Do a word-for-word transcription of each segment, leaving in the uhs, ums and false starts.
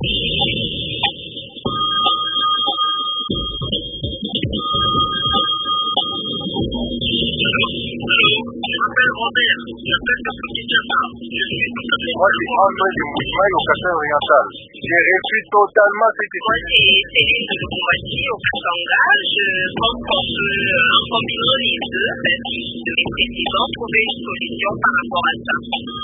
Moi, c'est André du Mouvement au Kasai oriental. J'ai reçu totalement cette étude. Moi, c'est Céline de Boumaki au Katanga. Je pense qu'on peut, en combinant les deux, de les présidents, trouver une solution par rapport à ça.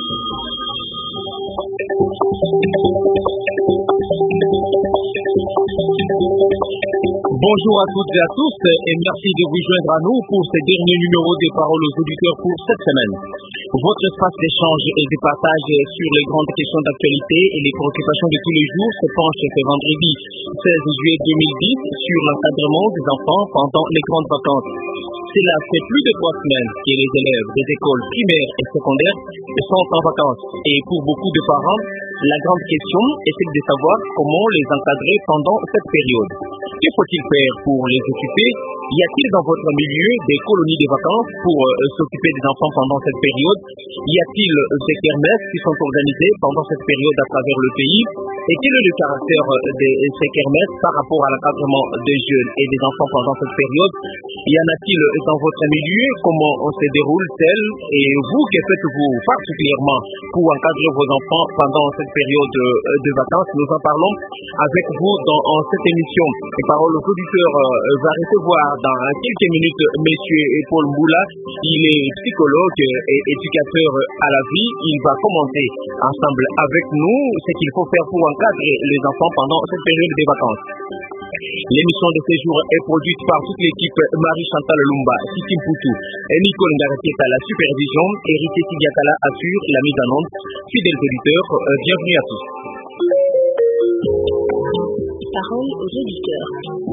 Bonjour à toutes et à tous et merci de vous joindre à nous pour ce dernier numéro des paroles aux auditeurs pour cette semaine. Votre espace d'échange et de partage sur les grandes questions d'actualité et les préoccupations de tous les jours se penche ce vendredi seize juillet deux mille dix sur l'encadrement des enfants pendant les grandes vacances. Cela fait plus de trois semaines que les élèves des écoles primaires et secondaires sont en vacances. Et pour beaucoup de parents, la grande question est celle de savoir comment les encadrer pendant cette période. Que faut-il faire pour les occuper? Y a-t-il dans votre milieu des colonies de vacances pour euh, s'occuper des enfants pendant cette période? Y a-t-il des kermesses qui sont organisées pendant cette période à travers le pays? Et quel est le caractère de ces kermesses par rapport à l'encadrement des jeunes et des enfants pendant cette période? Y en a-t-il dans votre milieu? Comment se déroule-t-elle? Et vous, que faites-vous particulièrement pour encadrer vos enfants pendant cette période de vacances? Nous en parlons avec vous dans cette émission. Et Parole aux auditeurs euh, va recevoir dans quelques minutes Monsieur Paul Mboula. Il est psychologue et éducateur à la vie. Il va commenter ensemble avec nous ce qu'il faut faire pour encadrer les enfants pendant cette période des vacances. L'émission de ce jour est produite par toute l'équipe Marie-Chantal Lumba, Sissim Poutou et Nicole Ngaratiet à la supervision. Eric Sidiakala assure la mise en onde. Fidèles auditeurs, euh, bienvenue à tous. Parole aux auditeurs.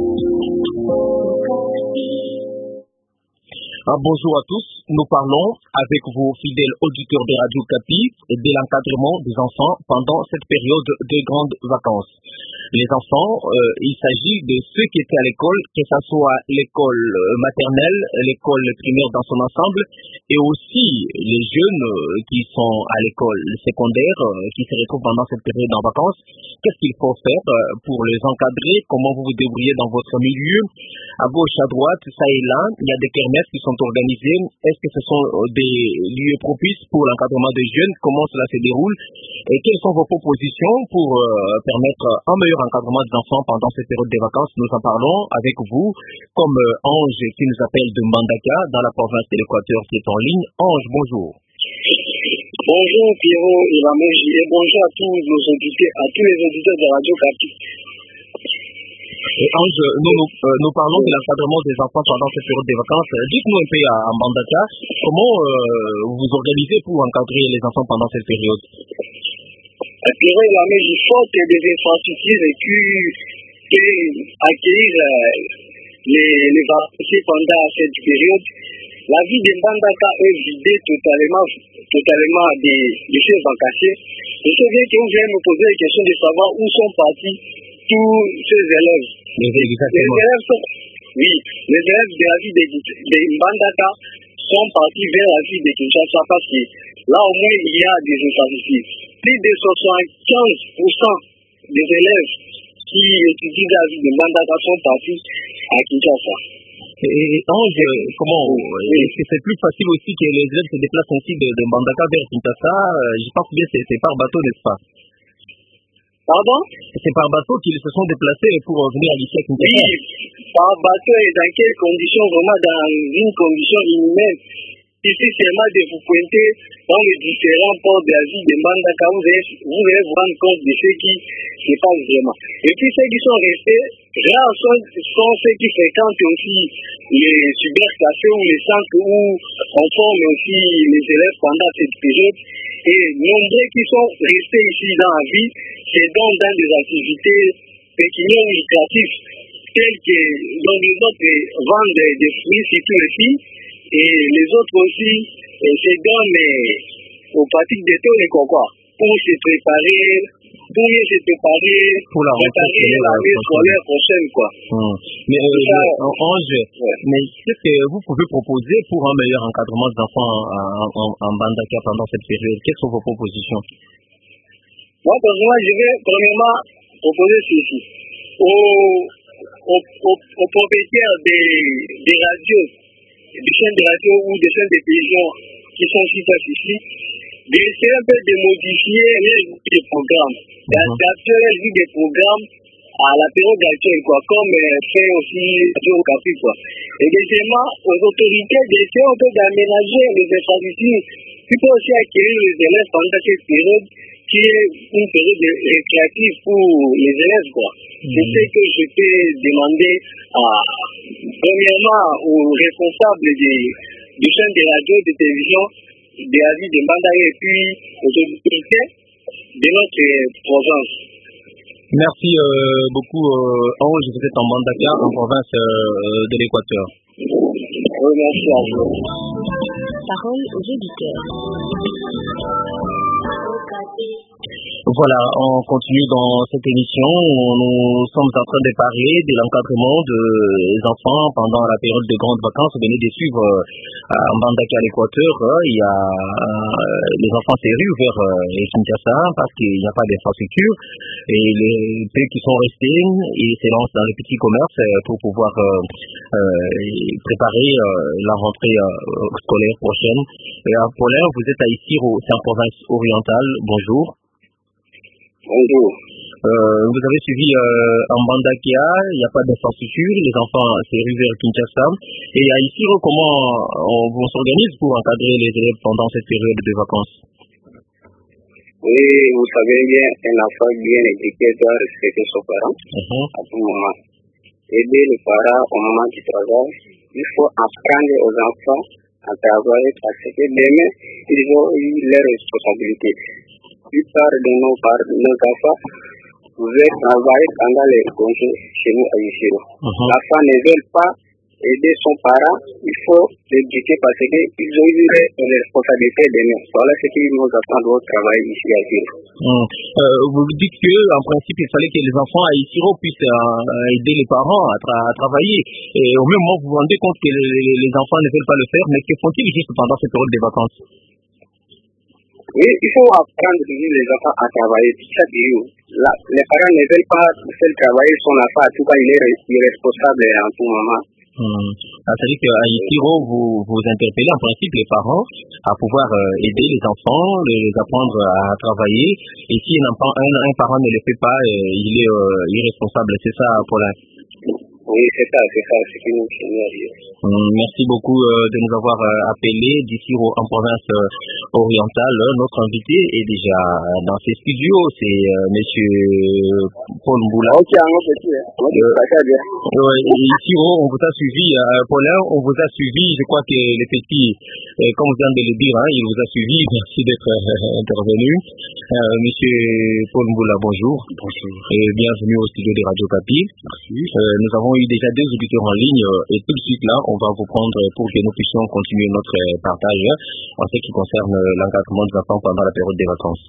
Ah, bonjour à tous. Nous parlons avec vos fidèles auditeurs de Radio Capi de l'encadrement des enfants pendant cette période de grandes vacances. Les enfants, euh, il s'agit de ceux qui étaient à l'école, que ce soit l'école maternelle, l'école primaire dans son ensemble, et aussi les jeunes euh, qui sont à l'école secondaire, euh, qui se retrouvent pendant cette période en vacances. Qu'est-ce qu'il faut faire euh, pour les encadrer? Comment vous vous débrouillez dans votre milieu? À gauche, à droite, ça et là, il y a des kermesses qui sont organisées. Est-ce que ce sont des lieux propices pour l'encadrement des jeunes? Comment cela se déroule? Et quelles sont vos propositions pour euh, permettre un meilleur encadrement des enfants pendant cette période des vacances? Nous en parlons avec vous, comme euh, Ange qui nous appelle de Mbandaka, dans la province de l'Équateur qui est en ligne. Ange, bonjour. Bonjour Pierrot et la Moji, et bonjour à tous nos auditeurs, à tous les auditeurs de Radio Capi. Et Ange, nous, nous, euh, nous parlons de l'encadrement des enfants pendant cette période des vacances. Dites-nous un peu à, à Mbandaka, comment euh, vous vous organisez pour encadrer les enfants pendant cette période? Pierrot et la Moji, faute des infrastructures et puis accueillir euh, les, les vacanciers pendant cette période, la vie de Mbandaka est vidée totalement, totalement de, de ces vacanciers. Je sais bien que vous allez me poser la question de savoir où sont partis tous ces élèves. Les, les élèves sont, oui, les élèves de la ville de, de Mbandaka sont partis vers la ville de Kinshasa parce que là au moins il y a des infrastructures. Plus de soixante-quinze pour cent des élèves qui étudient dans la ville de Mbandaka sont partis à Kinshasa. Et Ange, comment oui. Est-ce que c'est plus facile aussi que les élèves se déplacent ainsi de, de Mbandaka vers Kinshasa? Je pense bien que c'est par bateau, n'est-ce pas? Pardon? C'est par bateau qu'ils se sont déplacés pour venir à lycée à Kinshasa. Oui, par bateau et dans quelles conditions? Vraiment dans une condition inhumaine. Ici, seulement de vous pointer dans les différents ports de la ville de Mbandaka, vous allez vous, allez vous rendre compte de ce qui se passe vraiment. Et puis ceux qui sont restés, rares sont, sont ceux qui fréquentent aussi les cybercafés ou les centres où on forme aussi les élèves pendant cette période. Et nombreux qui sont restés ici dans la ville, c'est donc dans des activités pécuniaires ou lucratives, telles que dans les autres vendent des fruits, surtout les filles. Et les autres aussi se donnent aux pratiques de tout et quoi, pour se préparer, pour mieux se préparer, pour la préparer l'année scolaire prochaine, quoi. Hum. Mais euh, Ange, ouais. mais qu'est-ce que vous pouvez proposer pour un meilleur encadrement des enfants en, en, en Mbandaka pendant cette période? Quelles sont vos propositions? Moi, personnellement, je vais premièrement proposer ceci. Aux, aux, aux, aux propriétaires des, des radios, des chaînes de radio ou des chaînes de télévision qui sont ici, d'essayer un peu de modifier les programmes, d'adapter des programmes à la période actuelle, quoi, comme euh, fait aussi Radio Okapi, quoi. Et deuxièmement, aux autorités d'essayer un peu d'aménager les infrastructures qui peuvent aussi acquérir les élèves pendant cette période qui est une période récréative pour les élèves, quoi. Mmh. C'est ce que je peux demander à, premièrement, aux responsables des, des chaînes de radio et de télévision, des avis de Mbandaka et puis aux autorités de notre province. Merci euh, beaucoup, euh, Ange. Vous êtes en Mbandaka, en province euh, de l'Équateur. Oui, merci à vous. Parole aux auditeurs. Voilà, on continue dans cette émission où nous sommes en train de parler de l'encadrement des enfants pendant la période de grandes vacances. Vous venez de suivre euh, en Mbandaka à l'Équateur, euh, il y a euh, les enfants s'est rue vers euh, les Kinshasa parce qu'il n'y a pas d'infrastructure et les pays qui sont restés, ils se lancent dans les petits commerces euh, pour pouvoir euh, euh, préparer euh, la rentrée euh, scolaire prochaine. Et à Paulin, vous êtes à Isiro, c'est en province orientale. Bonjour. Bonjour. Euh, vous avez suivi euh, en Mbandaka, il n'y a pas d'infrastructure, les enfants c'est rue vers Kinshasa. Et à Isiro, comment on, on s'organise pour encadrer les élèves pendant cette période de vacances? Oui, vous savez bien, un enfant bien éduqué doit respecter ses parents uh-huh. à tout moment. Aider les parents au moment du travail. Il faut apprendre aux enfants à travailler parce que demain, ils ont eu leurs responsabilités. La plupart de nos, nos enfants veulent travailler pendant les congés chez nous à Isiro. Uh-huh. L'enfant ne veut pas aider son parent, il faut l'éduquer parce qu'ils ont eu les responsabilités de nous. Voilà ce que nos enfants doivent travailler ici à Isiro. Hum. Euh, vous dites que, en principe, il fallait que les enfants à Isiro puissent euh, aider les parents à, tra- à travailler. Et au même moment, vous vous rendez compte que les, les, les enfants ne veulent pas le faire, mais que font-ils juste pendant cette période de vacances? Oui, il faut apprendre les enfants à travailler chaque jour. Là, les parents ne veulent pas faire travailler son enfant, en tout cas, il est irresponsable en tout moment. Hum. Ah, c'est-à-dire qu'à Isiro, vous, vous interpellez en principe les parents à pouvoir euh, aider les enfants, les apprendre à travailler. Et si un, enfant, un, un parent ne le fait pas, euh, il est euh, irresponsable. C'est ça, Paulin? Oui, c'est ça, c'est ça, c'est ce que nous voulons dire. Hum, merci beaucoup euh, de nous avoir euh, appelés d'ici en province euh, orientale. Notre invité est déjà dans ses studios, c'est euh, monsieur Paul Mboula. Ok, un petit, hein. Euh, ouais, ici, on vous a suivi, euh, Paulin, on vous a suivi, je crois que les petits, euh, comme vous venez de le dire, hein, il vous a suivi, merci d'être euh, intervenu. Euh, monsieur Paul Mboula, bonjour. Bonjour. Et bienvenue au studio de Radio Okapi. Merci. Euh, nous avons eu déjà deux auditeurs en ligne euh, et tout de suite là, on va vous prendre pour que nous puissions continuer notre euh, partage en ce qui concerne euh, l'encadrement des enfants pendant la période des vacances.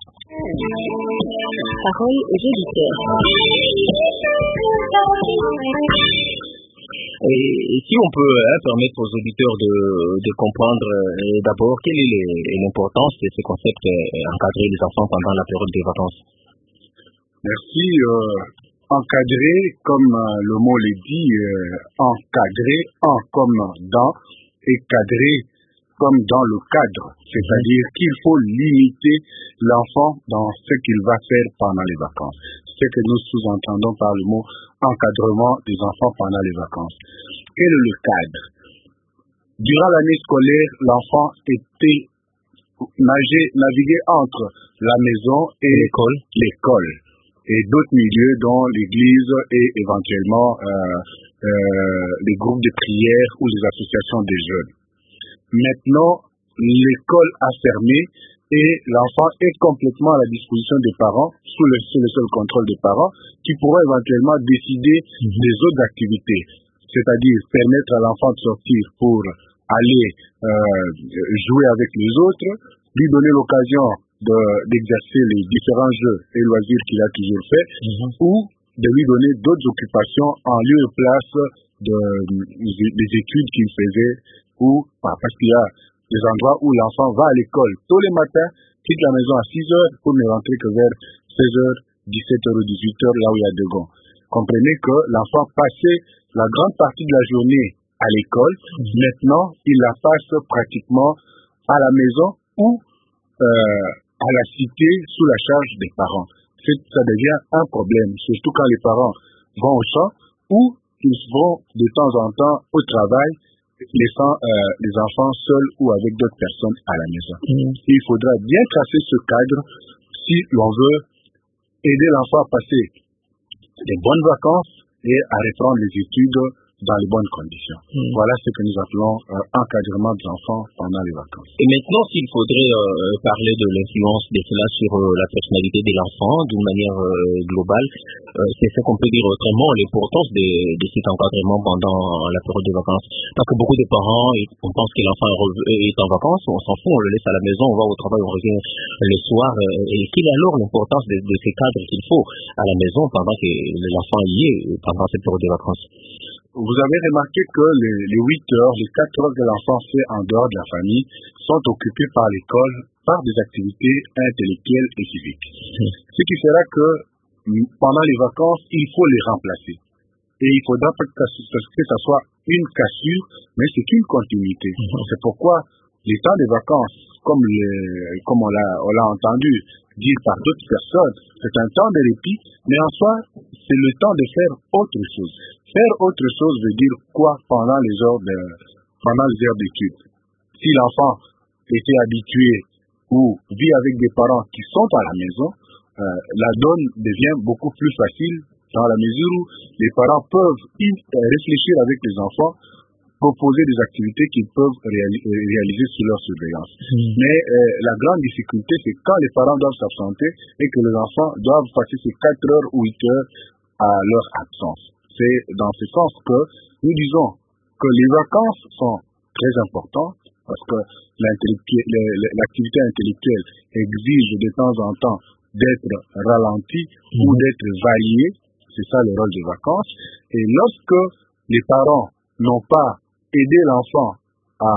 Parole aux auditeurs. Et, et si on peut hein, permettre aux auditeurs de, de comprendre euh, d'abord quelle est les, l'importance de ce concept euh, encadrer les enfants pendant la période des vacances. Merci. Euh... Encadrer, comme euh, le mot le dit, euh, encadrer, en comme dans, et cadrer comme dans le cadre. C'est-à-dire qu'il faut limiter l'enfant dans ce qu'il va faire pendant les vacances. C'est ce que nous sous-entendons par le mot encadrement des enfants pendant les vacances. Quel est le cadre? Durant l'année scolaire, l'enfant était nagé, navigué entre la maison et l'école. l'école. Et d'autres milieux dont l'église et éventuellement euh, euh, les groupes de prière ou les associations des jeunes. Maintenant, l'école a fermé et l'enfant est complètement à la disposition des parents, sous le, sous le seul contrôle des parents, qui pourront éventuellement décider des autres activités. C'est-à-dire permettre à l'enfant de sortir pour aller euh, jouer avec les autres, lui donner l'occasion De, d'exercer les différents jeux et loisirs qu'il a toujours fait, mm-hmm. ou de lui donner d'autres occupations en lieu et place de, des études qu'il faisait, ou bah, parce qu'il y a des endroits où l'enfant va à l'école tous les matins, quitte la maison à six heures pour ne rentrer que vers seize heures, dix-sept heures ou dix-huit heures, là où il y a deux gants. Comprenez que l'enfant passait la grande partie de la journée à l'école. Mmh. Maintenant, il la passe pratiquement à la maison ou euh, à la cité sous la charge des parents. Ça devient un problème, surtout quand les parents vont au champ ou ils vont de temps en temps au travail, laissant euh, les enfants seuls ou avec d'autres personnes à la maison. Mmh. Il faudra bien tracer ce cadre si l'on veut aider l'enfant à passer des bonnes vacances et à reprendre les études dans les bonnes conditions. Mmh. Voilà ce que nous appelons euh, encadrement des enfants pendant les vacances. Et maintenant, s'il faudrait euh, parler de l'influence de cela sur euh, la personnalité de l'enfant d'une manière euh, globale, euh, c'est ce qu'on peut dire autrement, l'importance de, de cet encadrement pendant la période de vacances. Parce que beaucoup de parents, on pense que l'enfant est en vacances, on s'en fout, on le laisse à la maison, on va au travail, on revient le soir. Euh, et quelle est alors l'importance de, de ces cadres qu'il faut à la maison pendant que l'enfant y est, pendant cette période de vacances? Vous avez remarqué que les, les huit heures, les quatre heures que l'enfant fait en dehors de la famille sont occupées par l'école, par des activités intellectuelles et civiques. Mmh. Ce qui fera que pendant les vacances, il faut les remplacer. Et il faudra que, que ça soit une cassure, mais c'est une continuité. Mmh. C'est pourquoi les temps des vacances, comme, les, comme on l'a on l'a entendu dire par d'autres personnes, c'est un temps de répit, mais en soi, c'est le temps de faire autre chose. Faire autre chose veut dire quoi pendant les heures de, pendant les heures d'études? Si l'enfant était habitué ou vit avec des parents qui sont à la maison, euh, la donne devient beaucoup plus facile dans la mesure où les parents peuvent réfléchir avec les enfants, proposer des activités qu'ils peuvent réali- réaliser sous leur surveillance. Mmh. Mais euh, la grande difficulté, c'est quand les parents doivent s'absenter et que les enfants doivent passer ces quatre heures ou huit heures à leur absence. C'est dans ce sens que nous disons que les vacances sont très importantes parce que l'activité intellectuelle exige de temps en temps d'être ralentie mmh. ou d'être variée. C'est ça le rôle des vacances. Et lorsque les parents n'ont pas aidé l'enfant à,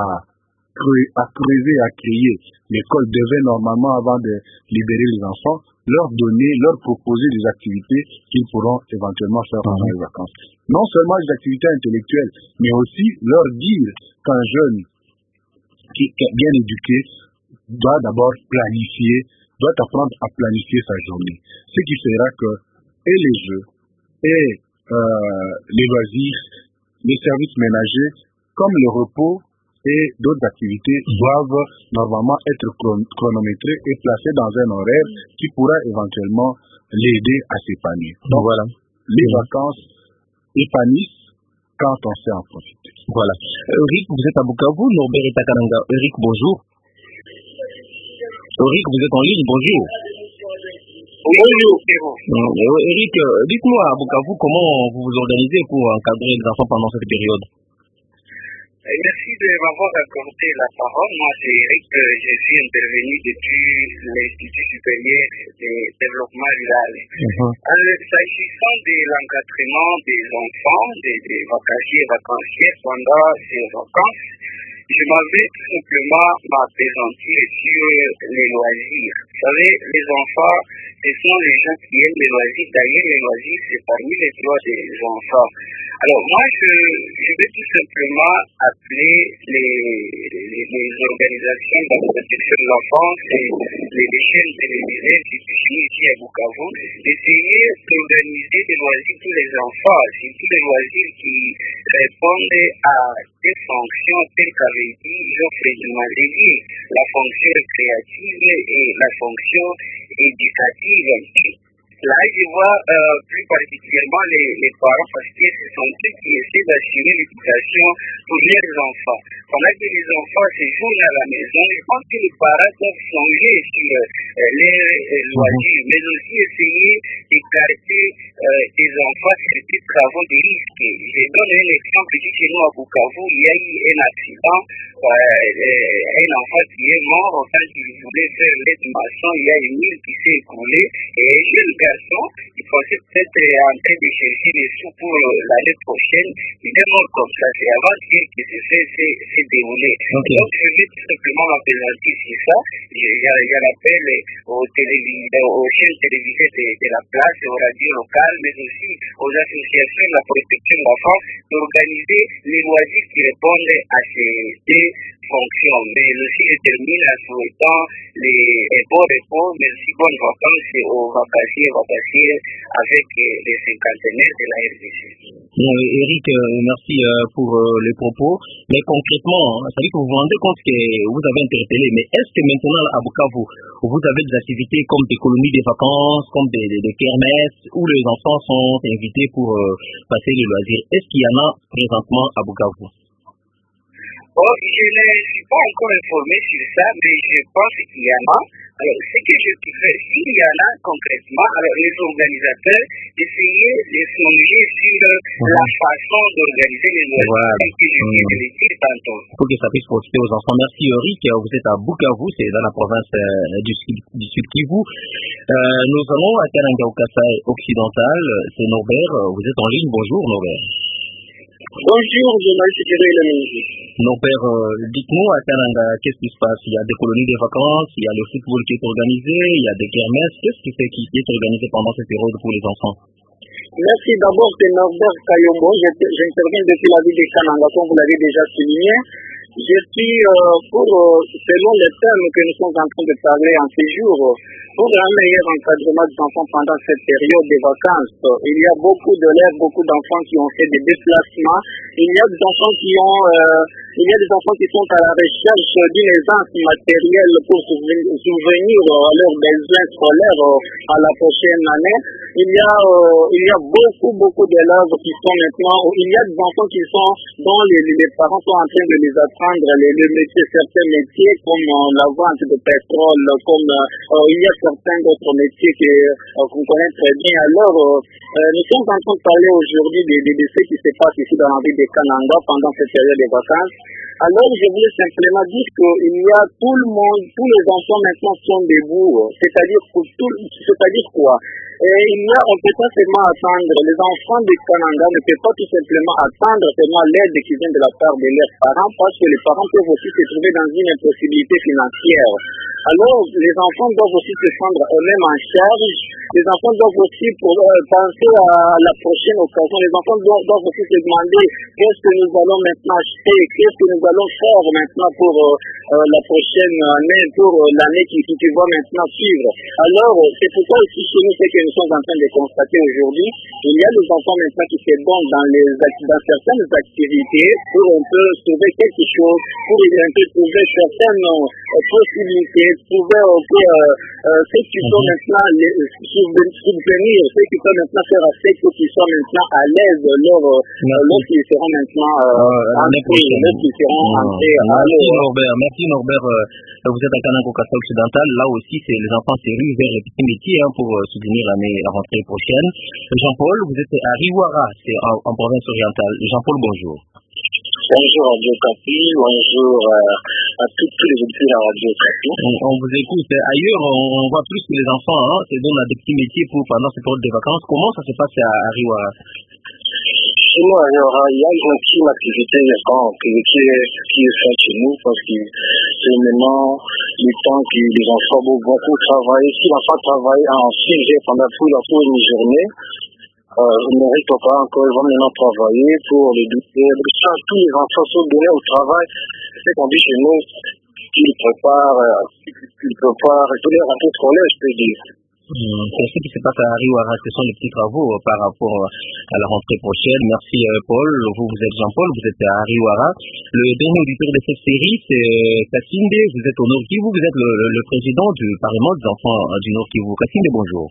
à creuser, à créer, l'école devait normalement, avant de libérer les enfants, leur donner, leur proposer des activités qu'ils pourront éventuellement faire pendant les vacances. Non seulement des activités intellectuelles, mais aussi leur dire qu'un jeune qui est bien éduqué doit d'abord planifier, doit apprendre à planifier sa journée. Ce qui fera que et les jeux, et euh, les loisirs, les services ménagers, comme le repos et d'autres activités doivent normalement être chronométrés et placés dans un horaire qui pourra éventuellement l'aider à s'épanouir. Donc voilà, les mmh. vacances épanouissent quand on sait en profiter. Voilà. Eric, vous êtes à Bukavu, Norbert est à Kananga. Eric, bonjour. Eric, vous êtes en ligne, bonjour. Bonjour. Mmh. Eric, dites-moi à Bukavu comment vous vous organisez pour encadrer les enfants pendant cette période. Merci de m'avoir accordé la parole. Moi, c'est Eric. Je suis intervenu depuis l'Institut supérieur de développement rural. Uh-huh. Alors, s'agissant de l'encadrement des enfants, des, des vacanciers et vacancières pendant ces vacances, je m'avais tout simplement m'appesantir sur les loisirs. Vous savez, les enfants, ce sont les gens qui aiment les loisirs. D'ailleurs, les loisirs, c'est parmi les droits des enfants. Alors, moi, je, je vais tout simplement appeler les, les, les organisations de la protection de l'enfance et les, les chaînes télévisées institutionnelles ici à Bukavu d'essayer d'organiser des loisirs pour les enfants, surtout des loisirs qui répondent à des fonctions telles qu'avait dit Geoffrey Dumazeli, la fonction créative et la fonction éducative. Là, je vois euh, plus particulièrement les, les parents parce que ce sont ceux qui essaient d'assurer l'éducation pour leurs enfants. Pendant que les enfants séjournent à la maison, je pense que les parents doivent songer sur euh, les euh, loisirs, mais aussi essayer d'écarter euh, des enfants sur des travaux de risque. Je donne un exemple ici chez nous à Bukavu, il y a eu un accident, euh, euh, un enfant qui est mort quand il voulait faire l'aide maçon, il y a une mine qui s'est écoulée et un jeune gars garçons, ils pensaient peut-être en train de chercher des sous pour l'année prochaine. Il est mort comme ça. C'est avant-hier que c'est déroulé. Okay. Donc, je vais tout simplement m'appesantir sur ça. J'en appelle aux, aux chaînes télévisées de, de la place, aux radios locales, mais aussi aux associations de la protection de l'enfant d'organiser les loisirs qui répondent à ces deux fonctions. Mais aussi, je termine en souhaitant les bons repos, mais aussi bonnes vacances aux vacanciers et vacanciers avec les cinquantenaires de la R D C. Bon, Eric, euh, merci euh, pour euh, les propos. Mais concrètement, ça veut dire que vous vous rendez compte que vous avez interpellé, mais est-ce que maintenant à Bukavu, vous avez des activités comme des colonies de vacances, comme des, des, des kermesses, où les enfants sont invités pour euh, passer les loisirs? Est-ce qu'il y en a présentement à Bukavu? Oh, je ne suis pas encore informé sur ça, mais je pense qu'il y en a. Alors, ce que je fais, s'il y en a concrètement, alors les organisateurs, essayer de songer sur mmh. la façon d'organiser les loisirs, voilà. que je viens de le dire tantôt. Pour que ça puisse profiter aux enfants. Merci Eric, vous êtes à Bukavu, c'est dans la province euh, du, du Sud Kivu. Euh, nous allons à Kananga au Kasaï occidental, c'est Norbert, vous êtes en ligne, bonjour Norbert. Bonjour, journaliste Thierry Lamini. Norbert, euh, dites-nous à Kananga, qu'est-ce qui se passe? Il y a des colonies de vacances, il y a le football qui est organisé, il y a des kermesses. Qu'est-ce qui fait qui est organisé pendant cette période pour les enfants? Merci d'abord, c'est Norbert Kayombo. J'interviens depuis la ville de Kananga, comme vous l'avez déjà souligné. Je suis euh, pour, euh, selon les thèmes que nous sommes en train de parler en ces jours, pour un meilleur encadrement des enfants pendant cette période de vacances. Il y a beaucoup d'élèves, beaucoup d'enfants qui ont fait des déplacements. Il y a des enfants qui ont, euh, il y a des enfants qui sont à la recherche d'une aisance matérielle pour souvenir à leurs besoins scolaires à la prochaine année. Il y a, euh, il y a beaucoup, beaucoup d'élèves qui sont maintenant, il y a des enfants qui sont, dont les, les parents sont en train de les apprendre les, les métiers, certains métiers comme euh, la vente de pétrole, comme euh, il y a certains d'autres métiers que, euh, qu'on connaît très bien. Alors, euh, euh, nous sommes en train de parler aujourd'hui de, de, de ce qui se passe ici dans la ville de Kananga pendant cette période de vacances. Alors, je voulais simplement dire qu'il y a tout le monde, tous les enfants maintenant sont debout, c'est-à-dire pour tout, c'est-à-dire quoi? Et il y a, on ne peut pas seulement attendre, les enfants de Kananga ne peuvent pas tout simplement attendre seulement l'aide qui vient de la part de leurs parents, parce que les parents peuvent aussi se trouver dans une impossibilité financière. Alors, les enfants doivent aussi se prendre eux-mêmes en charge. Les enfants doivent aussi pour, euh, penser à la prochaine occasion. Les enfants doivent, doivent aussi se demander qu'est-ce que nous allons maintenant acheter, qu'est-ce que nous allons faire maintenant pour euh, euh, la prochaine année, pour euh, l'année qui, qui va maintenant suivre. Alors, c'est pourquoi ici chez nous, c'est que nous sommes en train de constater aujourd'hui, il y a des enfants maintenant qui se donnent dans, les, dans certaines activités pour un peu trouver quelque chose, pour un peu trouver certaines euh, possibilités, trouver un peu euh, euh, ceux qui sont maintenant les, subvenir, ceux qui peuvent maintenant faire assez pour qu'ils soient maintenant à l'aise lors, euh, lorsqu'ils seront maintenant euh, entrés, lorsqu'ils seront entrés. Merci Norbert, merci Norbert. Euh, vous êtes à Kananga au Kasaï occidental, là aussi c'est les enfants se ruent vers les petits métiers hein, pour euh, soutenir l'année à rentrée prochaine. Jean-Paul, vous êtes à Riwara, c'est en, en province orientale. Jean-Paul, bonjour. Bonjour Radio Kapi, bonjour euh, à tous, tous les auditeurs de la Radio Kapi. On, on vous écoute. Ailleurs, on, on voit plus que les enfants hein, se donnent à des petits métiers pour pendant cette période de vacances. Comment ça se passe à, à Riwara? Chez nous, à Riwara, il y a une petite activité qui, qui, qui est faite chez nous parce que c'est maintenant le temps que les enfants vont beaucoup travailler. Si l'enfant travaille en six heures pendant toute la une journée, Euh, je ne mérite pas encore, ils vont maintenant travailler pour les douter. Tous les enfants sont donnés au travail. C'est qu'on dit chez nous qu'ils préparent, euh, qu'ils préparent tous les rentrées scolaires, je peux dire. Mmh, c'est ce qui se passe à Riwara, ce sont les petits travaux euh, par rapport à la rentrée prochaine. Merci euh, Paul, vous, vous êtes Jean-Paul, vous êtes à Riwara. Le dernier auditeur de cette série, c'est Kassinde, vous êtes au Nord Kivu, vous êtes le, le, le président du Parlement des enfants euh, du Nord Kivu. Kassinde, bonjour.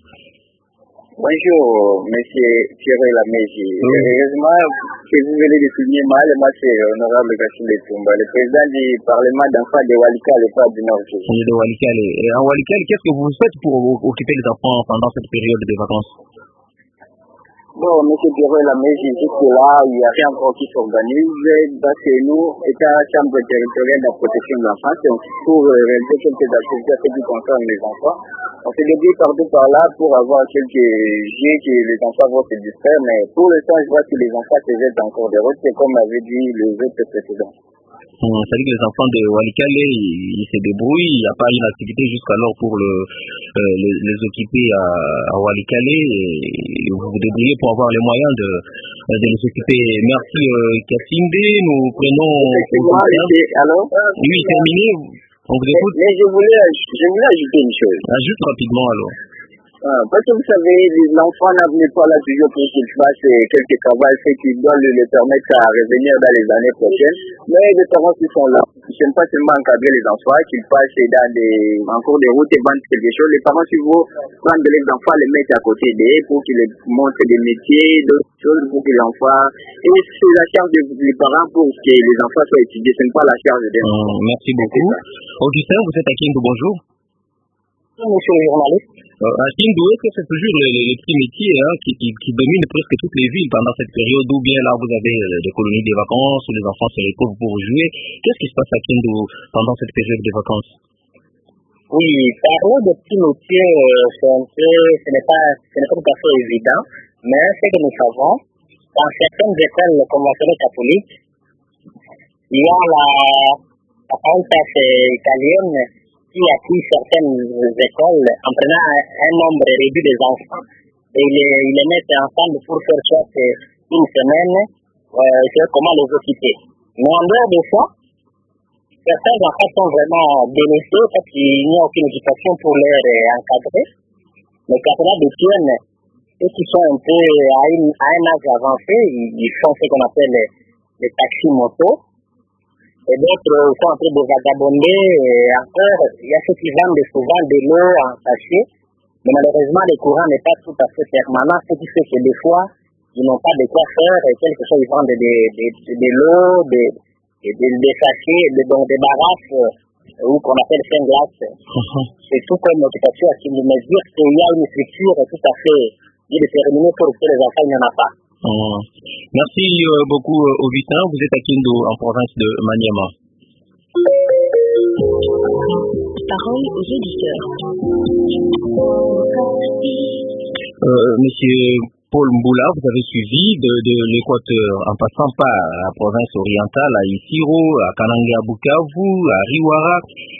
Bonjour, monsieur Thierry Lamegi. Oui. Heureusement que vous venez de signer mal, moi c'est honorable Kassinde Tumba, le président du Parlement d'enfants de Walikale, pas du Nord Kivu. De Walikale. Et en Walikale, qu'est-ce que vous faites pour occuper les enfants pendant cette période de vacances? Bon, M. Bureau, la mairie, jusque-là, il n'y a rien encore qui s'organise. Dans chez nous, État chambre territoriale de la protection de l'enfance, pour réaliser quelques activités qui concernent les enfants. On s'est débrouillé partout par là pour avoir quelques jeux que les enfants vont se distraire, mais pour l'instant, je vois que les enfants se jettent encore des routes, c'est comme avait dit les autres précédents. Hum, c'est-à-dire que les enfants de Walikale, ils, ils se débrouillent, il n'y a pas une activité jusqu'alors pour le, euh, les, les occuper à, à Walikale, et vous vous débrouillez pour avoir les moyens de, de les occuper. Merci euh, Kassinde, nous prenons... Effectivement, alors oui, terminé, on vous écoute. Mais, mais je, voulais, je voulais ajouter une chose. Ajoute rapidement alors. Ah, parce que vous savez, l'enfant n'est pas là toujours pour qu'il fasse quelques travaux, ce qui doit lui, lui permettre à revenir dans les années prochaines. Mais les parents qui sont là, ils n'aiment pas seulement encadrer les enfants, qu'ils passent dans des, en cours de route et vendent quelque chose. Les parents, si vous prendre les enfants, les mettre à côté d'eux pour qu'ils les montrent des métiers, d'autres choses pour que les enfants. Et c'est la charge des parents pour que les enfants soient étudiés, ce n'est pas la charge des enfants. Hum, merci beaucoup. Augustin, vous êtes à Kindu, bonjour. Monsieur le journaliste. Euh, à Kindu, est-ce que c'est toujours les, les petits métiers hein, qui, qui, qui dominent presque toutes les villes pendant cette période, ou bien là vous avez euh, des colonies de vacances où les enfants se retrouvent pour jouer? Qu'est-ce qui se passe à Kindu pendant cette période de vacances? Oui, parler de petits métiers, euh, c'est un peu, ce n'est pas, ce n'est pas tout à fait évident, mais ce que nous savons, dans certaines écoles conventionnelles catholiques, il y a la, la Caritas italienne qui appuie certaines écoles en prenant un, un nombre réduit des enfants et ils les, ils les mettent ensemble pour faire chaque une semaine euh, sur comment les occuper. Mais en dehors de ça, certains enfants sont vraiment délaissés parce qu'il n'y a aucune éducation pour les encadrer. Mais quand on a des jeunes, ceux qui sont un peu à, une, à un âge avancé, ils, ils font ce qu'on appelle les, les taxis motos. Et d'autres sont en train de vagabonder. Et encore, il y a ceux qui vendent souvent de l'eau en sachet. Mais malheureusement, le courant n'est pas tout à fait permanent, ce qui fait que des fois, ils n'ont pas de quoi faire. Et quelque chose, ils vendent de, de, de, de l'eau, des de, de, de sachets, de, donc des barrages, euh, ou qu'on appelle fin glace. Uh-huh. C'est tout comme occupation à ce qui me dire qu'il y a une structure tout à fait déterminée pour que les enfants, il n'y en a pas. Mmh. Merci euh, beaucoup euh, Augustin, vous êtes à Kindu en province de Maniema. Parole aux auditeurs. Euh, Monsieur Paul Mboula, vous avez suivi de, de l'Équateur en passant par la province orientale à Isiro, à Kananga, à Bukavu, à Riwara,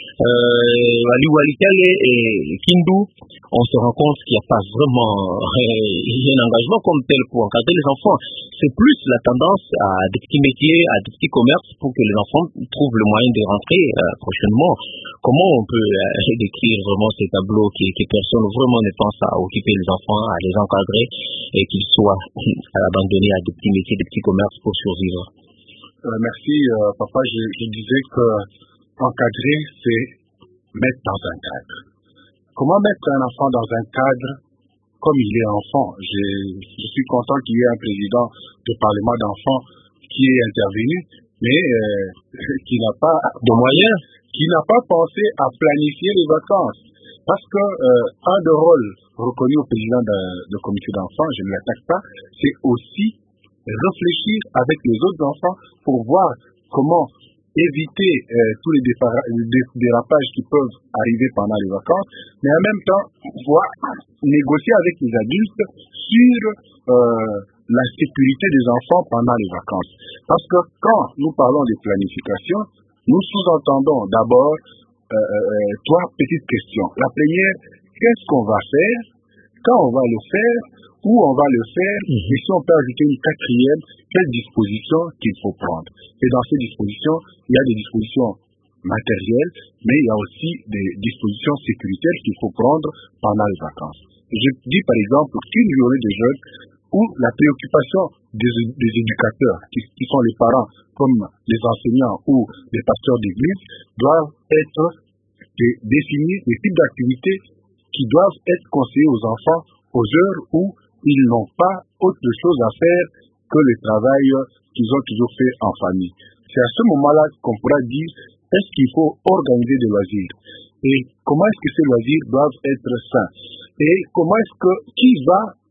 euh, à Walikale et Kindu. On se rend compte qu'il n'y a pas vraiment euh, un engagement comme tel pour encadrer les enfants. C'est plus la tendance à des petits métiers, à des petits commerces pour que les enfants trouvent le moyen de rentrer euh, prochainement. Comment on peut euh, décrire vraiment ces tableaux qui, qui personne vraiment ne pense à occuper les enfants, à les encadrer et qu'ils soient abandonnés à des petits métiers, des petits commerces pour survivre? euh, Merci euh, papa, je, je disais que encadrer c'est mettre dans un cadre. Comment mettre un enfant dans un cadre comme il est enfant? Je, je suis content qu'il y ait un président du Parlement d'enfants qui est intervenu, mais euh, qui n'a pas de moyens, qui n'a pas pensé à planifier les vacances. Parce que euh, un des rôles reconnus au président de, de comité d'enfants, je ne l'attaque pas, c'est aussi réfléchir avec les autres enfants pour voir comment éviter euh, tous les dérapages qui peuvent arriver pendant les vacances, mais en même temps pouvoir négocier avec les adultes sur euh, la sécurité des enfants pendant les vacances. Parce que quand nous parlons de planification, nous sous-entendons d'abord euh, euh, trois petites questions. La première, qu'est-ce qu'on va faire, quand on va le faire, où on va le faire, et si on peut ajouter une quatrième, quelles dispositions qu'il faut prendre. Et dans ces dispositions, il y a des dispositions matérielles, mais il y a aussi des dispositions sécuritaires qu'il faut prendre pendant les vacances. Je dis par exemple qu'une journée de jeûne où la préoccupation des, des éducateurs, qui, qui sont les parents, comme les enseignants ou les pasteurs d'église, doivent être de définir les types d'activités qui doivent être conseillées aux enfants aux heures où ils n'ont pas autre chose à faire que le travail qu'ils ont toujours fait en famille. C'est à ce moment-là qu'on pourra dire est-ce qu'il faut organiser des loisirs et comment est-ce que ces loisirs doivent être sains et comment est-ce que qui va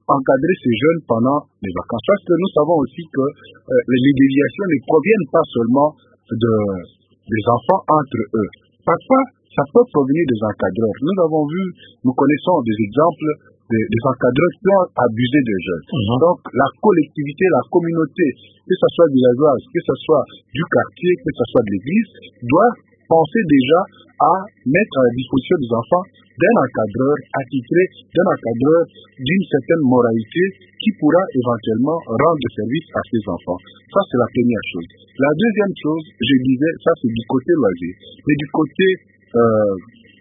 encadrer ces jeunes pendant les vacances. Parce que nous savons aussi que euh, les déviations ne proviennent pas seulement de, des enfants entre eux. Parfois, ça peut provenir des encadreurs. Nous avons vu, nous connaissons des exemples des, des encadreurs qui ont abusé des jeunes. Mm-hmm. Donc, la collectivité, la communauté, que ce soit villageoise, que ce soit du quartier, que ce soit de l'église, doit penser déjà à mettre à la disposition des enfants d'un encadreur attitré, d'un encadreur d'une certaine moralité qui pourra éventuellement rendre service à ces enfants. Ça, c'est la première chose. La deuxième chose, je disais, ça c'est du côté loisir, mais du côté euh,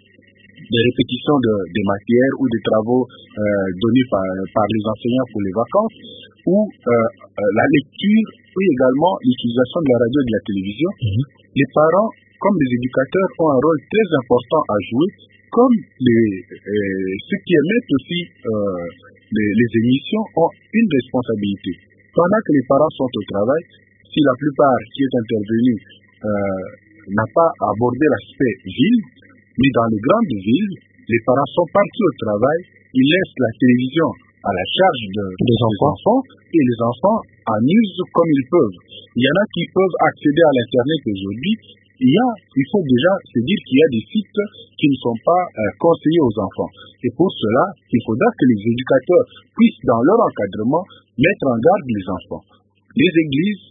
des répétitions de, des matières ou des travaux euh, donnés par, par les enseignants pour les vacances, ou euh, euh, la lecture, ou également l'utilisation de la radio et de la télévision, mm-hmm. les parents, comme les éducateurs, ont un rôle très important à jouer, comme les, euh, ceux qui émettent aussi euh, les, les émissions ont une responsabilité. Pendant que les parents sont au travail, si la plupart qui est intervenu euh, n'a pas abordé l'aspect ville, mais dans les grandes villes, les parents sont partis au travail, ils laissent la télévision à la charge de, des enfants. enfants et les enfants en usent comme ils peuvent. Il y en a qui peuvent accéder à l'Internet aujourd'hui. Il, y a, il faut déjà se dire qu'il y a des sites qui ne sont pas euh, conseillés aux enfants. Et pour cela, il faudra que les éducateurs puissent, dans leur encadrement, mettre en garde les enfants. Les églises,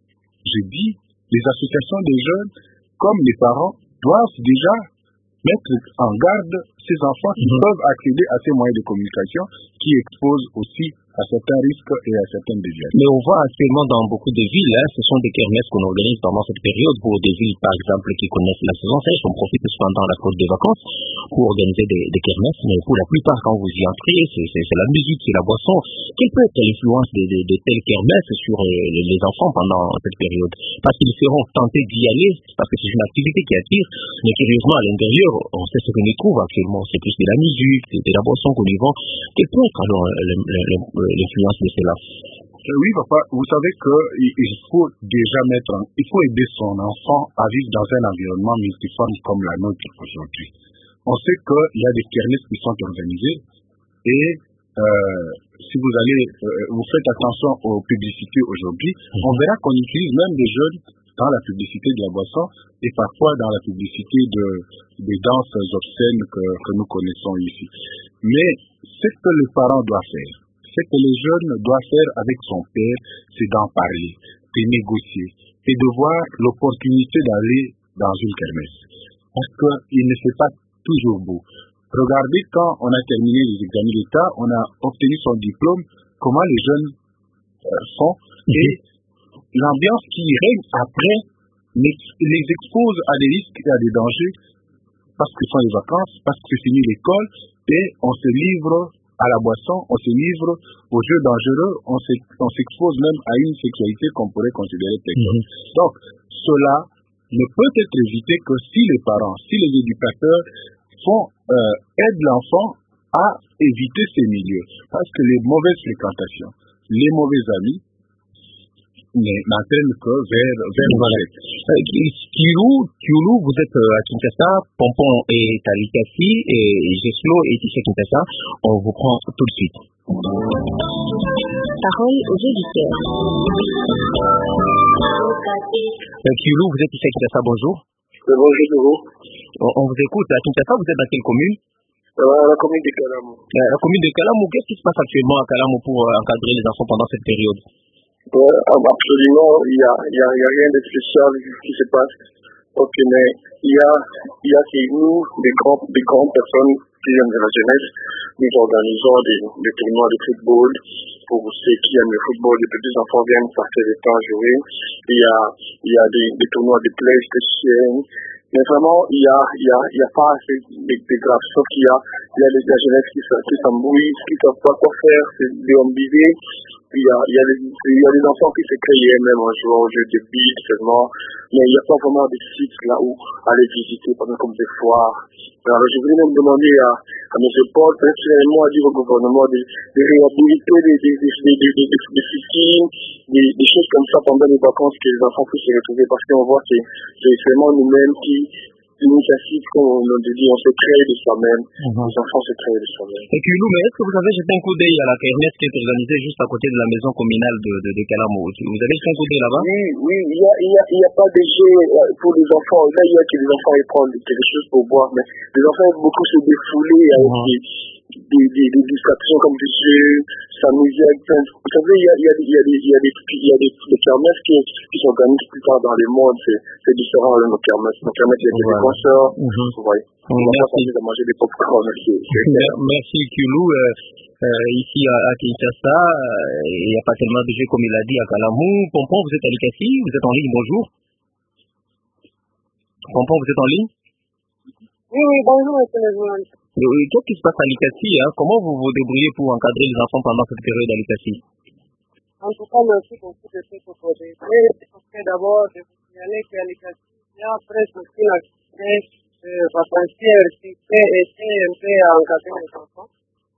je dis, les associations des jeunes, comme les parents, doivent déjà mettre en garde ces enfants qui mmh. peuvent accéder à ces moyens de communication qui exposent aussi à certains risques et à certaines déviations. Mais on voit actuellement dans beaucoup de villes, hein, ce sont des kermesses qu'on organise pendant cette période pour des villes, par exemple, qui connaissent la saison sèche, on profite pendant la pause des vacances pour organiser des, des kermesses, mais pour la plupart, quand vous y entrez, c'est, c'est, c'est la musique, c'est la boisson. Quelle peut être l'influence de, de, de telles kermesses sur euh, les enfants pendant cette période? Parce qu'ils seront tentés d'y aller, parce que c'est une activité qui attire, mais curieusement, à l'intérieur, on sait ce qu'on y trouve actuellement, c'est plus de la musique, de la boisson qu'on y vend. Quelle peut être alors le, le, le, l'influence de cela? Oui, papa, vous savez qu'il faut déjà mettre, en, il faut aider son enfant à vivre dans un environnement multiforme comme la nôtre aujourd'hui. On sait qu'il y a des kermesses qui sont organisées et euh, si vous allez, euh, vous faites attention aux publicités aujourd'hui, mm-hmm. on verra qu'on utilise même des jeunes dans la publicité de la boisson et parfois dans la publicité de, des danses obscènes que, que nous connaissons ici. Mais ce que le parent doit faire, ce que les jeunes doivent faire avec son père, c'est d'en parler, de négocier et de voir l'opportunité d'aller dans une kermesse. Parce qu'il ne fait pas toujours beau. Regardez, quand on a terminé les examens d'État, on a obtenu son diplôme, comment les jeunes euh, sont et l'ambiance qui règne après les expose à des risques et à des dangers parce que ce sont les vacances, parce que c'est fini l'école et on se livre à la boisson, on se livre aux jeux dangereux, on s'expose même à une sexualité qu'on pourrait considérer précoce. Mm-hmm. Donc, cela ne peut être évité que si les parents, si les éducateurs font, euh, aident l'enfant à éviter ces milieux. Parce que les mauvaises fréquentations, les mauvais amis, n'entraînent que vers, vers voilà. Euh, Kiulu, vous êtes à Kinshasa, Pompon est à Likasi et Geslo est ici à Kinshasa. On vous prend tout de suite. Parole aux auditeurs. Euh, Kiulu, vous êtes ici à Kinshasa, bonjour. Euh, bonjour. On, on vous écoute. À Kinshasa, vous êtes dans quelle commune? Euh, la commune de Kalamou. Euh, la commune de Kalamou, qu'est-ce qui se passe actuellement à Kalamou pour euh, encadrer les enfants pendant cette période? Ouais, absolument, il n'y a, il y a, il y a rien de spécial qui se passe. Ok, mais il y a, il y a chez nous des, grands, des grandes personnes qui viennent de la jeunesse. Nous organisons des, des tournois de football pour ceux qui aiment le football. Les petits enfants viennent passer le temps à jouer. Il y a, il y a des, des tournois de PlayStation. Mais vraiment, il y a, il y a, il y a pas assez de, de grave. Sauf qu'il y a, il y a les, la jeunesse qui, qui s'embrouillent, qui ne savent pas quoi faire, c'est déambulé. Il y a, il y a les, il y a des enfants qui se créent même en jouant au jeu de billes seulement. Mais il n'y a pas vraiment des sites là où aller visiter, pendant comme des foires. Alors, je voulais même demander à, à M. Paul, personnellement, à dire au gouvernement de, de réhabiliter des, des, des, des, des, des, des fitines, des, des choses comme ça pendant les vacances que les enfants puissent se retrouver parce qu'on voit que c'est vraiment nous-mêmes qui, l'initiative qu'on a dit, on s'est créé de soi-même. Mhm. Les enfants se créent de soi-même. Et Kulou, mais est-ce que vous avez jeté un coup d'œil à la kermesse qui est organisée juste à côté de la maison communale de, de, de Kalamo? Vous avez jeté un coup d'œil là-bas? Oui, oui, il n'y a, il y a, il y a pas de jeu euh, pour les enfants. Là, il y a que les enfants ils prennent quelque chose pour boire, mais les enfants aiment beaucoup se défouler avec Mhm. des, des, des, des distractions comme du jeu, s'amuser avec plein de... Vous savez, il y a, il y a, il y a des, il y a des, il y a des, des kermesses qui, qui s'organisent plus tard dans le monde. C'est, c'est différent de nos kermesses. Nos kermesses, il y a des Voilà. concerts. Mhm. Vous voyez. On va pas Merci. s'amuser à manger des popcorn. C'est, c'est clair. Mer- Merci Kulou. Euh, euh, ici à, à Kinshasa, euh, il n'y a pas tellement de jeux comme il a dit à Kalamou. Pompon, vous êtes à Likasi, vous êtes en ligne, bonjour. Pompon, vous êtes en ligne? Oui, oui, bonjour, monsieur le journaliste. Et, et qu'est-ce qui se passe à Likasi, hein? Comment vous vous débrouillez pour encadrer les enfants pendant cette période à Likasi? En tout cas, merci beaucoup de ce proposé. Mais je voudrais d'abord de vous signaler qu'à l'État, il y a presque aucune activité euh, vacancière qui peut aider un peu à encadrer les enfants.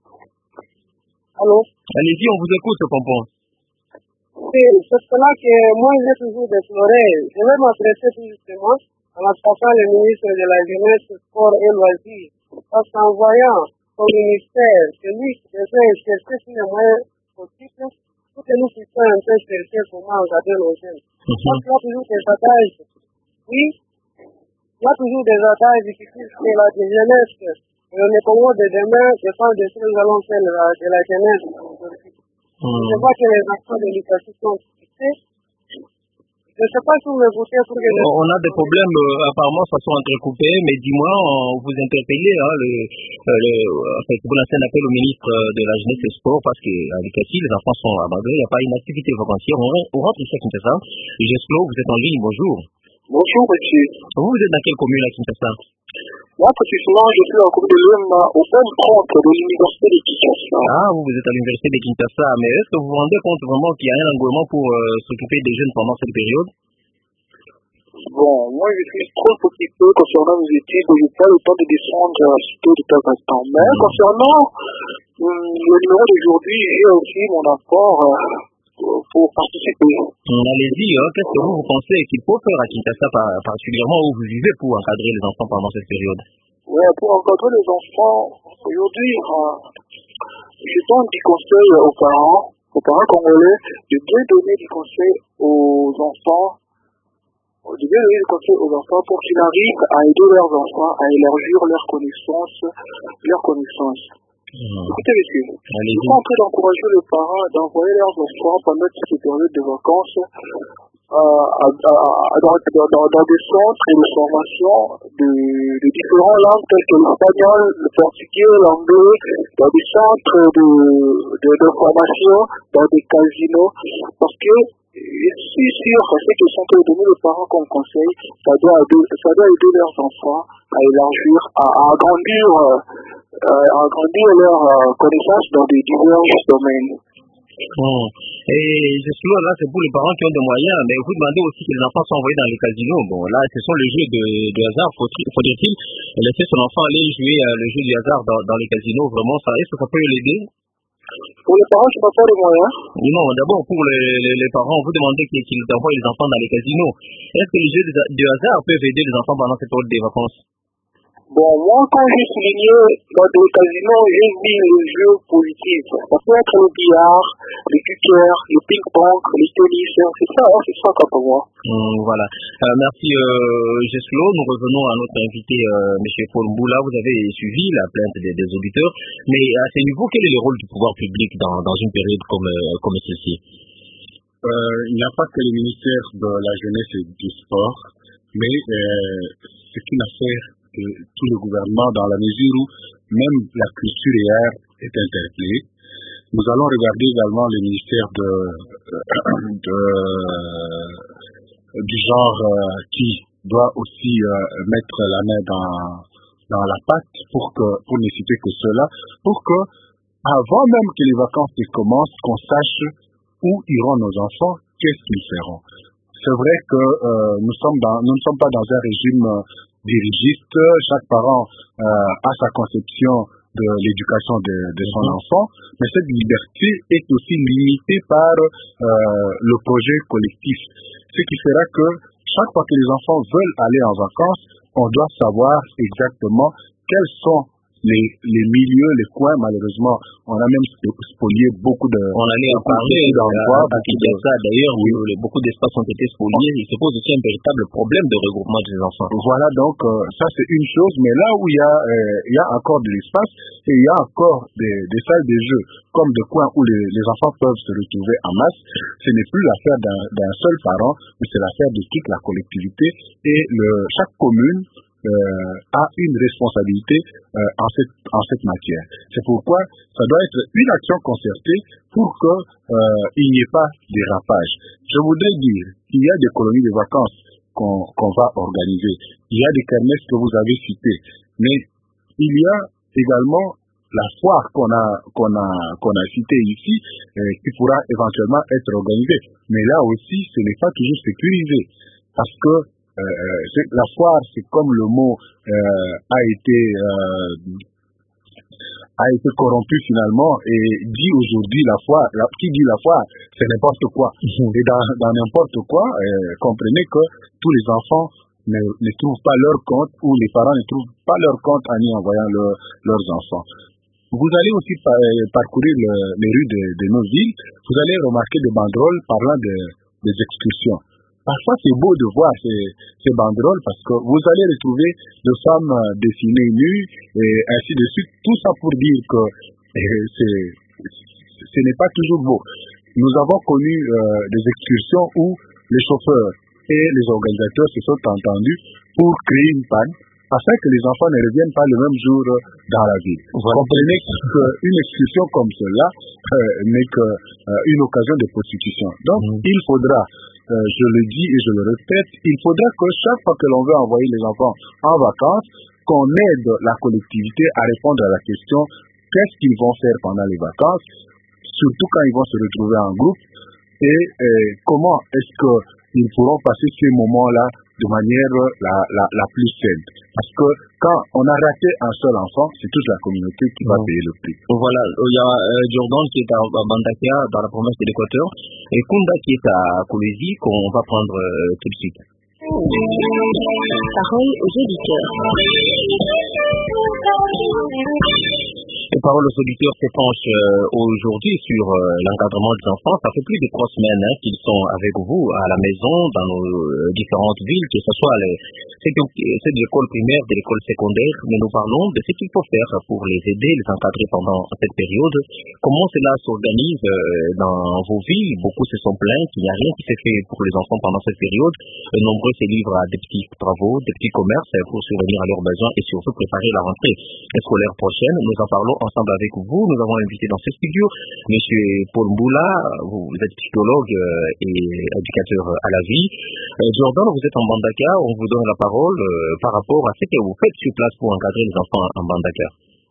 Allô? Allez-y, on vous écoute, Pompon. Oui, c'est cela que moi j'ai toujours déploré. Je vais m'adresser tout justement en attaquant le ministre de la Jeunesse, Sport et Loisirs. Parce qu'en voyant son ministère, celui qui devait chercher tous les moyens possibles, pour que nous puissions un peu chercher comment encadrer nos jeunes. Mhm. Parce qu'il y a toujours des attaques. Oui, il y a toujours des attaques difficiles pour la jeunesse. Et le Congo de demain, je pense que nous allons faire de la, de la jeunesse. Mhm. Je vois que les enfants de l'éducation sont fixés. Je ne sais pas si vous m'écoutez pour que je... On a des problèmes euh, apparemment de façon entrecoupée, mais dis-moi, on vous interpellez, hein, le, euh, le, en fait, vous lancez un appel au ministre de la Jeunesse et Sport parce qu'à Likasi, les enfants sont abandonnés, il n'y a pas une activité vacancière. On, on rentre ici à Kinshasa. Geslo, vous êtes en ligne, bonjour. Bonjour, monsieur. Vous, vous êtes dans quelle commune à Kinshasa? Moi, précisément, je suis en cours de l'U M A au même compte de l'université de Kinshasa. Ah, vous, vous êtes à l'université de Kinshasa, mais est-ce que vous vous rendez compte vraiment qu'il y a un engouement pour euh, s'occuper des jeunes pendant cette période? Bon, moi, je suis trop occupé concernant mes études, je n'ai pas le temps de descendre à citer de temps en temps. Mais Mhm. concernant hum, le numéro d'aujourd'hui, j'ai aussi mon apport euh, pour pour participer. Hum, Allez-y, hein, qu'est-ce que vous, vous pensez qu'il faut faire à Kinshasa, par- particulièrement où vous vivez, pour encadrer les enfants pendant cette période? Ouais, pour encadrer les enfants, aujourd'hui, euh, je donne des conseils aux parents, aux parents congolais, de bien donner des conseils aux enfants, de bien donner des conseils aux enfants pour qu'ils arrivent à aider leurs enfants à élargir leurs connaissances, leurs connaissances. Hum, Écoutez, monsieur, nous Allez-y. sommes en train d'encourager les parents d'envoyer leurs enfants pendant cette période de vacances euh, à, à, à, dans, dans, dans, dans des centres de formation de, de différentes langues telles que l'espagnol, le portugais, l'anglais, dans des centres de, de, de formation, dans des casinos, parce que je suis sûr que ce qu'ils sont en train de donner les parents comme conseil, ça doit aider, ça doit aider leurs enfants à élargir, à, à agrandir, euh, euh, à agrandir leurs euh, connaissances dans des divers domaines. Hum. Et je suis là, c'est pour les parents qui ont des moyens, mais vous demandez aussi que les enfants soient envoyés dans les casinos. Bon, là, ce sont les jeux de, de hasard. Faut-il, faudrait-il laisser son enfant aller jouer euh, le jeu du hasard dans, dans les casinos? Vraiment, ça, est-ce que ça peut l'aider? Pour les parents qui n'ont pas de moyens, Non, d'abord, pour les, les, les parents, vous demandez qu'ils qu'ils envoient les enfants dans les casinos. Est-ce que les jeux de, de hasard peuvent aider les enfants pendant cette période des vacances? bon, moi, quand j'ai souligné dans des casinos, j'ai mis les jeux positifs. Ça peut être le billard, le poker, le ping-pong, le tennis, c'est ça, hein, c'est ça quoi pour moi. Hum, voilà. Euh, merci, euh, Geslo. Nous revenons à notre invité, euh, M. Paul Mboula. Vous avez suivi la plainte des, des auditeurs. Mais à ce niveau, quel est le rôle du pouvoir public dans, dans une période comme, euh, comme celle-ci? Euh, il n'y a pas que le ministère de la Jeunesse et du Sport, mais euh, c'est une affaire de tout le gouvernement dans la mesure où même la culture hier est interpellée. Nous allons regarder également le ministère de, de, du genre euh, qui doit aussi euh, mettre la main dans, dans la pâte pour que, pour ne citer que cela, pour que, avant même que les vacances ne commencent, qu'on sache où iront nos enfants, qu'est-ce qu'ils feront. C'est vrai que euh, nous, sommes dans, nous ne sommes pas dans un régime euh, dirigiste. Chaque parent euh, a sa conception de l'éducation de, de son mmh. enfant, mais cette liberté est aussi limitée par euh, le projet collectif. Ce qui fera que chaque fois que les enfants veulent aller en vacances, on doit savoir exactement quels sont les, les milieux, les coins. Malheureusement, on a même spolié beaucoup de... On en est en parler d'endroits, à Kinshasa d'ailleurs, où oui. beaucoup d'espaces ont été spoliés. Il se pose aussi un véritable problème de regroupement des enfants. Voilà, donc euh, ça c'est une chose, mais là où il y a, euh, il y a encore de l'espace et il y a encore des, des salles de jeux, comme des coins où les, les enfants peuvent se retrouver en masse, ce n'est plus l'affaire d'un, d'un seul parent, mais c'est l'affaire de toute la collectivité et le, chaque commune Euh, a une responsabilité euh, en cette en cette matière. C'est pourquoi ça doit être une action concertée pour que euh, il n'y ait pas de dérapage. Je voudrais dire qu'il y a des colonies de vacances qu'on qu'on va organiser. Il y a des kermesses que vous avez citées, mais il y a également la foire qu'on a qu'on a qu'on a citée ici euh, qui pourra éventuellement être organisée. Mais là aussi, ce n'est pas toujours sécurisé parce que Euh, c'est, la foire, c'est comme le mot euh, a été euh, a été corrompu finalement et dit aujourd'hui la foire. La, qui dit la foire, c'est n'importe quoi. Mmh. Et dans, dans n'importe quoi, euh, comprenez que tous les enfants ne, ne trouvent pas leur compte ou les parents ne trouvent pas leur compte en y envoyant le, leurs enfants. Vous allez aussi par, parcourir le, les rues de, de nos villes. Vous allez remarquer des banderoles parlant de, des excursions. Parfois, c'est beau de voir ces, ces banderoles parce que vous allez retrouver des femmes dessinées nues et ainsi de suite. Tout ça pour dire que euh, c'est, ce n'est pas toujours beau. Nous avons connu euh, des excursions où les chauffeurs et les organisateurs se sont entendus pour créer une panne afin que les enfants ne reviennent pas le même jour dans la ville. Vous comprenez qu'une excursion comme cela euh, n'est qu'une euh, occasion de prostitution. Donc, mmh. il faudra Euh, je le dis et je le répète, il faudra que chaque fois que l'on veut envoyer les enfants en vacances, qu'on aide la collectivité à répondre à la question qu'est-ce qu'ils vont faire pendant les vacances, surtout quand ils vont se retrouver en groupe, et euh, comment est-ce qu'ils pourront passer ces moments-là de manière la, la, la plus saine. Parce que quand on a raté un seul enfant, c'est toute la communauté qui va mmh. payer le prix. Voilà, il y a euh, Jordan qui est à, à Bandakia, dans la province de l'Équateur, et Kunda qui est à Kolwezi, qu'on va prendre euh, tout de suite. Parole aux auditeurs. Les paroles aux auditeurs s'épanchent euh, aujourd'hui sur euh, l'encadrement des enfants. Ça fait plus de trois semaines hein, qu'ils sont avec vous à la maison, dans nos euh, différentes villes, que ce soit les, c'est, c'est de l'école primaire, de l'école secondaire, mais nous parlons de ce qu'il faut faire pour les aider, les encadrer pendant cette période. Comment cela s'organise euh, dans vos villes? Beaucoup se sont plaints qu'il n'y a rien qui s'est fait pour les enfants pendant cette période. Euh, nombreux se livrent à des petits travaux, des petits commerces pour survenir à leurs besoins et surtout préparer la rentrée scolaire prochaine. Nous en parlons ensemble avec vous. Nous avons invité dans ce studio M. Paul Mboula, vous êtes psychologue et éducateur à la vie. Jordan, vous êtes en Bandaka, on vous donne la parole euh, par rapport à ce que vous faites sur place pour encadrer les enfants en Bandaka.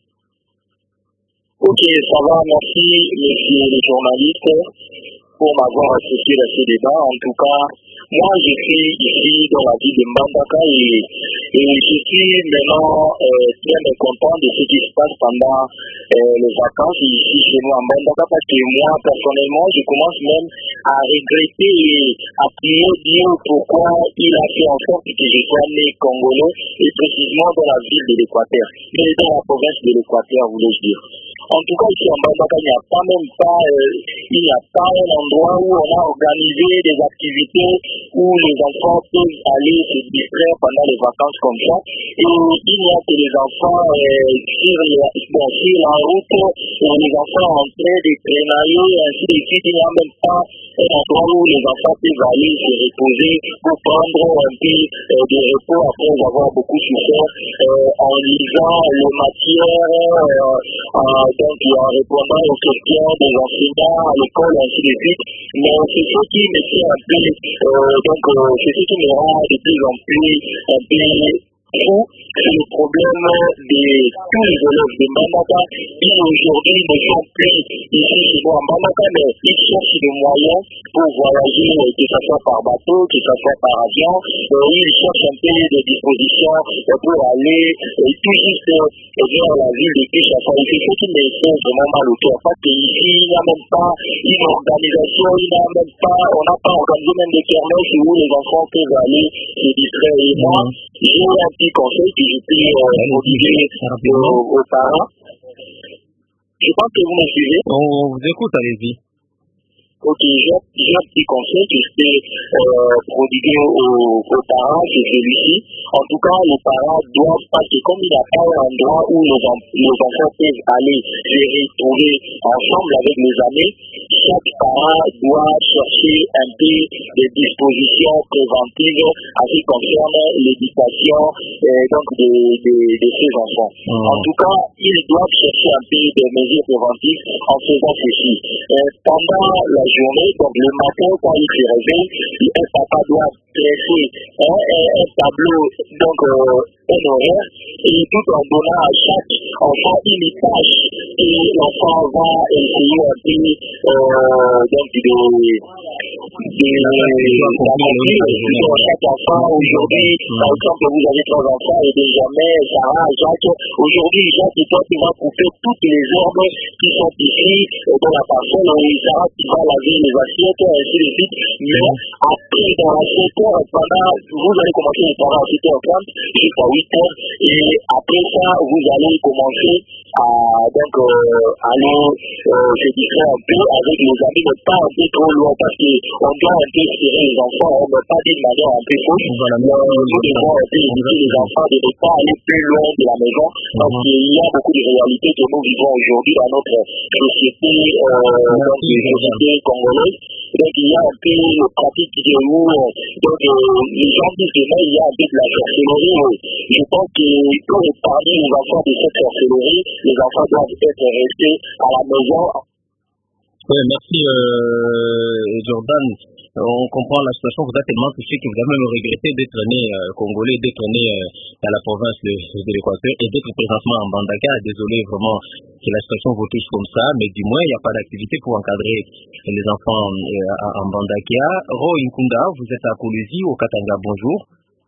Ok, ça va, merci monsieur le journaliste pour m'avoir associé à ce débat. En tout cas, moi je suis ici dans la ville de Mbandaka et, et je suis maintenant euh, très mécontent de ce qui se passe pendant euh, les vacances ici chez nous à Mbandaka parce que moi personnellement je commence même à regretter et à prier Dieu pourquoi il a fait en sorte que je sois né congolais et précisément dans la ville de l'Équateur, mais dans la province de l'Équateur, voulais-je dire. En tout cas, ici en Mbandaka, il n'y a pas même pas, euh, il n'y a pas un endroit où on a organisé des activités où les enfants peuvent aller se distraire pendant les vacances comme ça. Et il n'y a que les enfants euh, sur, la, bon, sur la route, et les enfants en train de traînailler, ainsi de suite. Il n'y a même pas un endroit où les enfants peuvent aller se reposer pour prendre un peu euh, de repos après avoir beaucoup souffert euh, en lisant les matières, euh, euh, donc en répondant aux questions des enseignants à l'école, ainsi de suite. Mais c'est ce qui me fait un peu, euh, donc euh, c'est ce qui me rend de plus en plus un peu fou. C'est le problème de tous les élèves de Mbandaka qui aujourd'hui ne sont plus ici chez nous à Mbandaka, mais ils cherchent des moyens pour voyager, que ce soit par bateau, que ce soit par avion. Euh, ils cherchent un peu des dispositions pour aller euh, tout juste euh, vers la ville de Kinshasa. Et c'est ce qui me fait vraiment mal au cœur. Parce qu'ici, il n'y a même pas une organisation, il n'y a même pas, on n'a pas organisé même des kermesses où les enfants peuvent aller se distraire. Et moi, j'ai un petit conseil que je peux euh, prodiguer aux, aux parents. Je pense que vous me suivez. On vous écoute, allez-y. Ok, j'ai un petit conseil que je peux euh, prodiguer aux, aux parents, c'est celui-ci. En tout cas, les parents doivent, parce que comme il n'y a pas un endroit où les, en, les enfants peuvent aller se retrouver ensemble avec les amis, chaque parent doit chercher un peu des dispositions préventives en ce qui concerne l'éducation euh, donc de, de, de ces enfants. Mmh. En tout cas, ils doivent chercher un peu des mesures préventives en faisant ceci. Euh, pendant la journée, donc le matin quand il se réveille, un papa doit dresser hein, un, un tableau, donc euh, un horaire, et tout en donnant à chaque enfant une tâche, et l'enfant va essayer un peu euh, donc de d'accomplir chaque enfant. Aujourd'hui, par exemple, vous avez trois enfants, et Benjamin, Sarah, Jacques. Aujourd'hui, Jacques, toi, tu vas couper toutes les herbes qui sont ici dans la parcelle, et Sarah, tu vas laver les assiettes, et ainsi de suite. Mais après, dans la sept heures, pendant, vous allez commencer les travaux à sept heures trente jusqu'à huit heures, et après ça, vous allez commencer à donc euh, aller euh, se distraire un peu avec les amis, mais pas un peu trop loin, parce qu'on doit un peu serrer les enfants, on ne pas d'une manière un peu fausse. Voilà, euh, nous devons un peu éviter les enfants de ne pas aller plus loin de la maison, parce mm-hmm. qu'il y a beaucoup de réalités que nous vivons aujourd'hui dans notre société, euh, donc les sociétés congolaises. Donc il y a un peu de pratique de où donc euh, les gens disent que là il y a un peu de la sorcellerie. Je pense que pour épargner les enfants de cette sorcellerie, les enfants doivent être restés à la maison. Oui, merci euh, Jordan. On comprend la situation, vous êtes tellement touché que vous avez même regretté d'être né euh, congolais, d'être né euh, dans la province de, de l'Équateur et d'être présentement en Bandaka. Désolé vraiment que la situation vous touche comme ça, mais du moins il n'y a pas d'activité pour encadrer les enfants euh, en Bandaka. Roy Nkunda, vous êtes à Kolwezi, au Katanga, bonjour.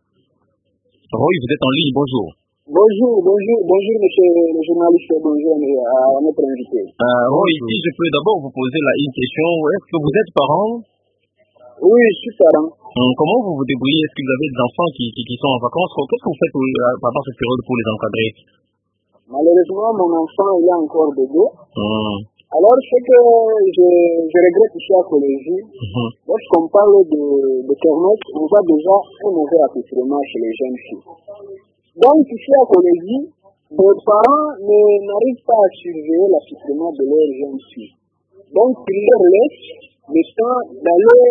Roy, vous êtes en ligne, bonjour. Bonjour, bonjour, bonjour monsieur le journaliste, bonjour à notre invité. Euh, Roy, si je peux d'abord vous poser là une question, est-ce que vous êtes parent? Oui, je suis parent. Hum, comment vous vous débrouillez? Est-ce que vous avez des enfants qui, qui, qui sont en vacances? Qu'est-ce que vous faites euh, par rapport à cette période pour les encadrer? Malheureusement, mon enfant il est encore bébé. Hum. Alors, ce que je, je regrette ici à Kolwezi, hum. lorsqu'on parle de, de kermesse, on voit déjà un mauvais accoutrement chez les jeunes filles. Donc, ici à Kolwezi, les parents n'arrivent pas à surveiller l'accoutrement de leurs jeunes filles. Donc, ils leur laissent le temps d'aller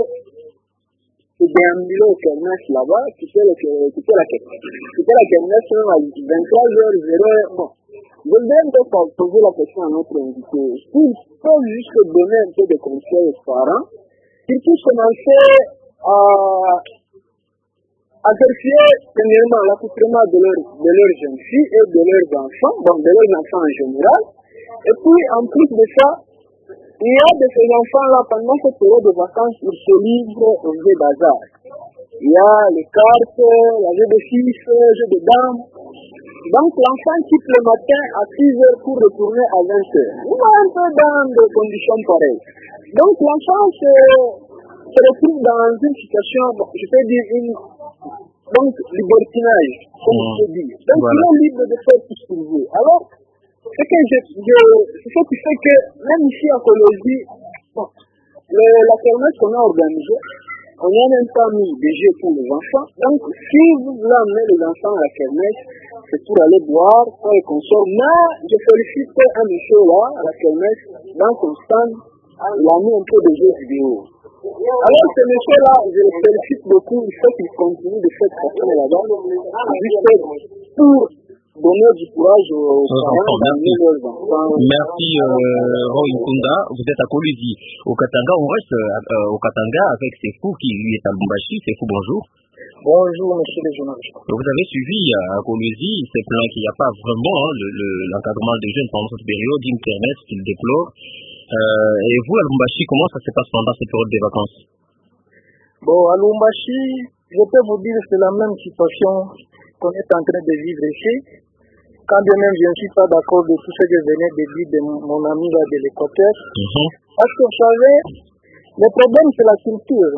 se déambuler au kermesse là-bas, quitter la kermesse, quitter la kermesse à vingt-trois heures. Bon, je voudrais un peu poser la question à notre invité. S'il faut juste donner un peu de conseils aux parents, ils puissent commencer à, à vérifier premièrement l'accoutrement de, leur, de leurs jeunes filles et de leurs enfants, donc de leurs enfants en général. Et puis, en plus de ça, il y a de ces enfants-là, pendant cette période de vacances, ils se livrent au jeu d'hasard. Il y a les cartes, la jeu de six, le jeu de dames. Donc l'enfant quitte le matin à six heures pour retourner à vingt heures. Il va un peu dans des conditions pareilles. Donc l'enfant se, se retrouve dans une situation, je peux dire, une donc libertinage, comme je peux dire. Donc voilà. Il est libre de faire tout ce qu'il veut. Alors, ce que je, je, c'est ce qui fait que, même ici à Kolwezi, bon, le, la kermesse qu'on a organisée, on n'a même pas mis des jeux pour les enfants. Donc, si vous voulez amener les enfants à la kermesse, c'est pour aller boire, pour les consorts. Mais je félicite un monsieur là, à la kermesse, dans son stand, il a mis un peu de jeux vidéo. Alors, ce monsieur-là, je le félicite beaucoup, il faut qu'il continue de cette façon là-bas, juste pour donner du courage aux parents d'amener leurs enfants. Merci, euh, Roy Nkunda. Vous êtes à Kolwezi, au Katanga. On reste euh, au Katanga avec Sefou qui lui est à Lubumbashi. Sefou, bonjour. Bonjour, monsieur le journaliste. Vous avez suivi à Kolwezi, c'est plein qu'il n'y a pas vraiment hein, le, le, l'encadrement des jeunes pendant cette période, une kermesse qu'il déplore. Euh, et vous, à Lubumbashi, comment ça se passe pendant cette période des vacances? Bon, à Lubumbashi, je peux vous dire que c'est la même situation qu'on est en train de vivre ici. Quand bien même je ne suis pas d'accord de tout ce que venait de dire de mon ami là de l'Équateur. Mm-hmm. Parce que vous savez, le problème c'est la culture.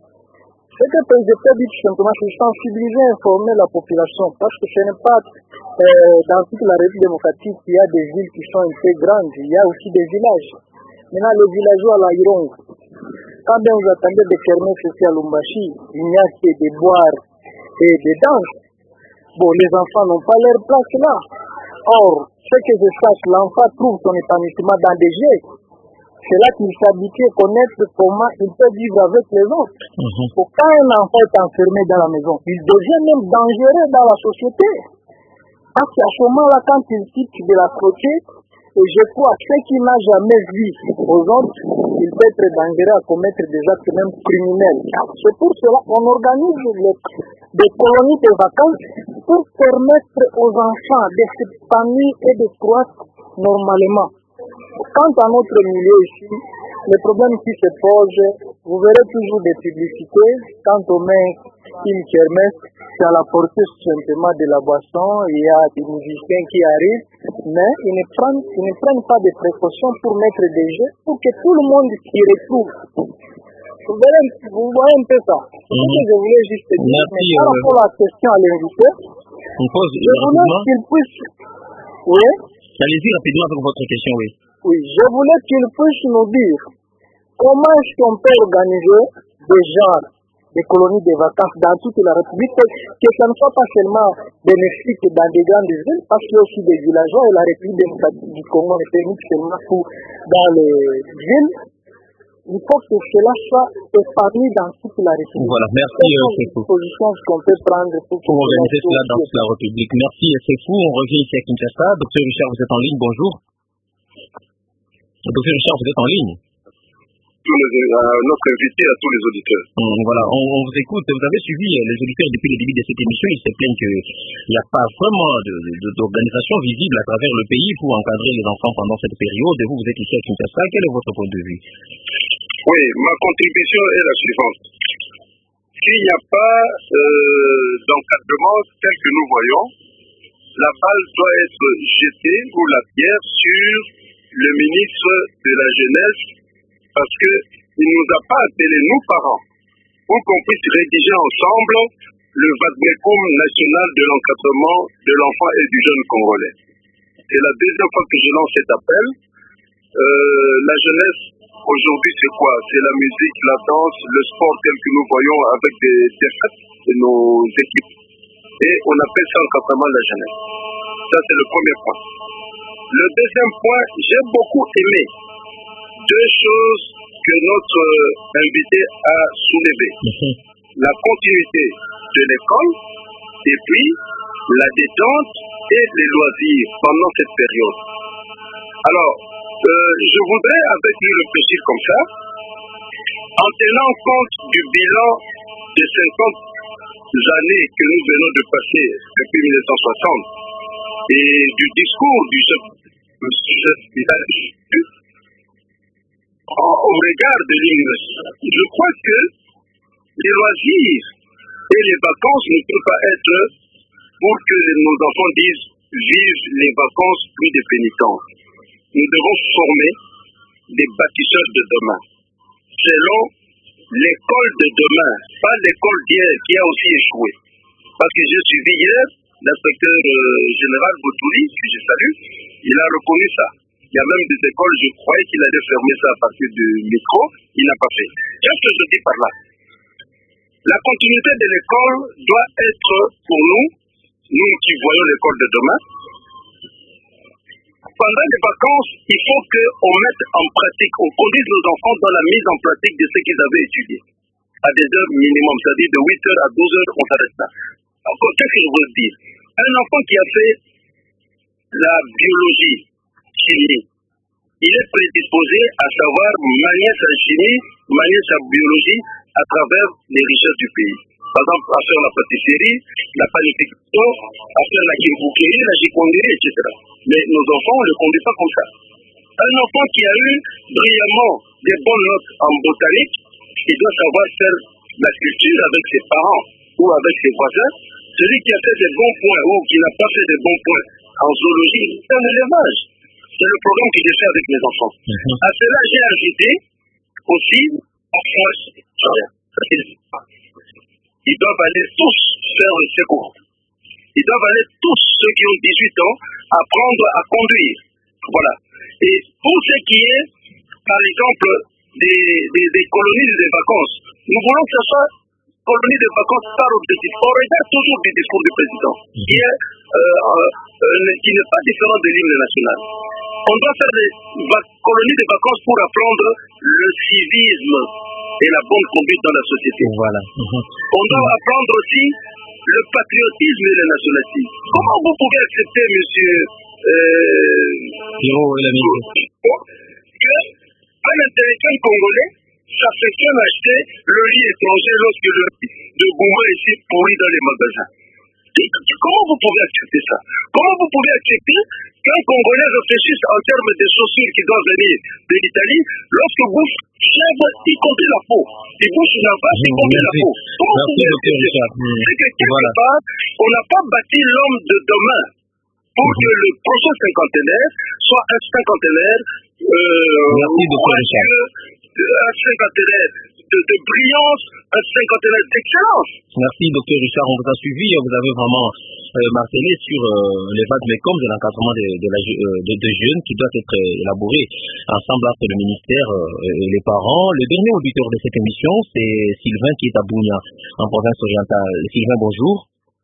Ce que je peux dire tout simplement, c'est sensibiliser, informer la population. Parce que ce n'est pas euh, dans toute la République démocratique qu'il y a des villes qui sont un peu grandes. Il y a aussi des villages. Maintenant, les villageois à la Irongue, quand bien vous attendez de fermer ceci à Lubumbashi, il n'y a que des boires et des danses. Bon, les enfants n'ont pas leur place là. Or, ce que je sache, l'enfant trouve son épanouissement dans des jeux. C'est là qu'il s'habitue à connaître comment il peut vivre avec les autres. Mm-hmm. Quand un enfant est enfermé dans la maison, il devient même dangereux dans la société. Parce qu'à ce moment-là, quand il quitte de la côté, et je crois que ce qu'il n'a jamais vu aux autres, il peut être dangereux à commettre des actes même criminels. C'est pour cela qu'on organise les, des colonies de vacances pour permettre aux enfants de s'épanouir et de croître normalement. Quant à notre milieu ici, le problème qui se pose, vous verrez toujours des publicités. Quand on met une kermesse, c'est à la portée simplement de la boisson, il y a des musiciens qui arrivent, mais ils ne prennent, ils ne prennent pas de précautions pour mettre des jeux pour que tout le monde s'y retrouve. Vous verrez, vous voyez un peu ça. C'est ce que je voulais juste dire. Mais par rapport à la question à l'invité, je voulais qu'il puisse... Oui. Allez-y rapidement avec votre question, oui. Oui, je voulais qu'il puisse nous dire comment est-ce qu'on peut organiser des genres de colonies de vacances dans toute la République, que ça ne soit pas seulement bénéfique dans des grandes villes, parce qu'il y a aussi des villageois et la République démocratique du Congo ne permet seulement pour dans les villes. Il faut que cela soit épanoui dans toute la République. Voilà, merci. C'est une position qu'on peut prendre pour, pour organiser cela dans toute la République. Merci, c'est fou. On revient ici à Kinshasa. Docteur Richard, vous êtes en ligne. Bonjour. Docteur Richard, vous êtes en ligne. Tous les, euh, notre invité à tous les auditeurs. Hum, voilà, on, on vous écoute. Vous avez suivi euh, les auditeurs depuis le début de cette émission. Ils se plaignent qu'il n'y a pas vraiment d'organisation visible à travers le pays pour encadrer les enfants pendant cette période. Et vous, vous êtes ici à Kinshasa. Quel est votre point de vue? Oui, ma contribution est la suivante. S'il n'y a pas euh, d'encadrement tel que nous voyons, la balle doit être jetée ou la pierre sur le ministre de la Jeunesse parce qu'il ne nous a pas appelés, nous parents, pour qu'on puisse rédiger ensemble le Vadmekoum national de l'encadrement de l'enfant et du jeune congolais. C'est la deuxième fois que je lance cet appel. Euh, la jeunesse, aujourd'hui, c'est quoi? C'est la musique, la danse, le sport tel que nous voyons avec des, des fêtes de nos équipes. Et on appelle ça encadrement de la jeunesse. Ça, c'est le premier point. Le deuxième point, j'ai beaucoup aimé deux choses que notre invité a soulevées. La continuité de l'école et puis la détente et les loisirs pendant cette période. Alors, euh, je voudrais avec lui réfléchir comme ça, en tenant compte du bilan des cinquante années que nous venons de passer depuis mille neuf cent soixante et du discours du chef au regard de l'université. Je crois que les loisirs et les vacances ne peuvent pas être pour que nos enfants disent vivent les vacances plus de pénitence. Nous devons former des bâtisseurs de demain selon l'école de demain, pas l'école d'hier qui a aussi échoué. Parce que j'ai suivi hier l'inspecteur euh, général Boutouli, que je salue, il a reconnu ça. Il y a même des écoles, je croyais qu'il allait fermer ça à partir du micro, il n'a pas fait. Qu'est-ce que je dis par là? La continuité de l'école doit être pour nous, nous qui voyons l'école de demain. Pendant les vacances, il faut qu'on mette en pratique, on conduise nos enfants dans la mise en pratique de ce qu'ils avaient étudié. À des heures minimum, c'est-à-dire de huit heures à douze heures, on s'arrête là. Encore, qu'est-ce que je veux dire? Un enfant qui a fait la biologie, chimie, il est prédisposé à savoir manier sa chimie, manier sa biologie à travers les richesses du pays. Par exemple, à faire la pâtisserie, la panification, à faire la kimboukérie, la gikonderie, et cetera. Mais nos enfants, on ne les conduit pas comme ça. Un enfant qui a eu brillamment des bonnes notes en botanique, il doit savoir faire la culture avec ses parents ou avec ses voisins. Celui qui a fait des bons points ou qui n'a pas fait des bons points en zoologie, c'est un élevage. C'est le programme que j'ai fait avec mes enfants. Mm-hmm. À cela, j'ai ajouté aussi, ils doivent aller tous faire le secours. Ils doivent aller tous, ceux qui ont dix-huit ans, apprendre à conduire. Voilà. Et pour ce qui est, par exemple, des, des, des colonies de vacances, nous voulons que ce soit colonie de vacances par objectif. On regarde toujours du discours du président, qui est, euh, euh, qui n'est pas différent de l'hymne national. On doit faire des colonies de vacances pour apprendre le civisme et la bonne conduite dans la société. Voilà. On doit apprendre aussi le patriotisme et le nationalisme. Comment vous pouvez accepter, monsieur Pierrot et l'ami qu'un intellectuel congolais s'affectionne à acheter le lit étranger lorsque le lit de Gouma est ici pourri dans les magasins? Comment vous pouvez accepter ça? Comment vous pouvez accepter qu'un Congolais réfléchisse en termes de chaussures qui doivent venir de l'Italie lorsque vous chèvre, y compris la peau, il bouge la vache, y compris la peau? Comment vous pouvez accepter ça? C'est que quelque voilà. part, on n'a pas bâti l'homme de demain pour que le prochain cinquantenaire soit un cinquantenaire euh, Merci, docteur un cinquantenaire de, de brillance, un cinquantenaire d'excellence. Merci, docteur Richard. On vous a suivi. Vous avez vraiment euh, martelé sur euh, les vagues mécom de l'encadrement de, de, euh, de, de jeunes qui doit être élaboré ensemble entre le ministère euh, et les parents. Le dernier auditeur de cette émission, c'est Sylvain qui est à Bounia, en province orientale. Sylvain, bonjour.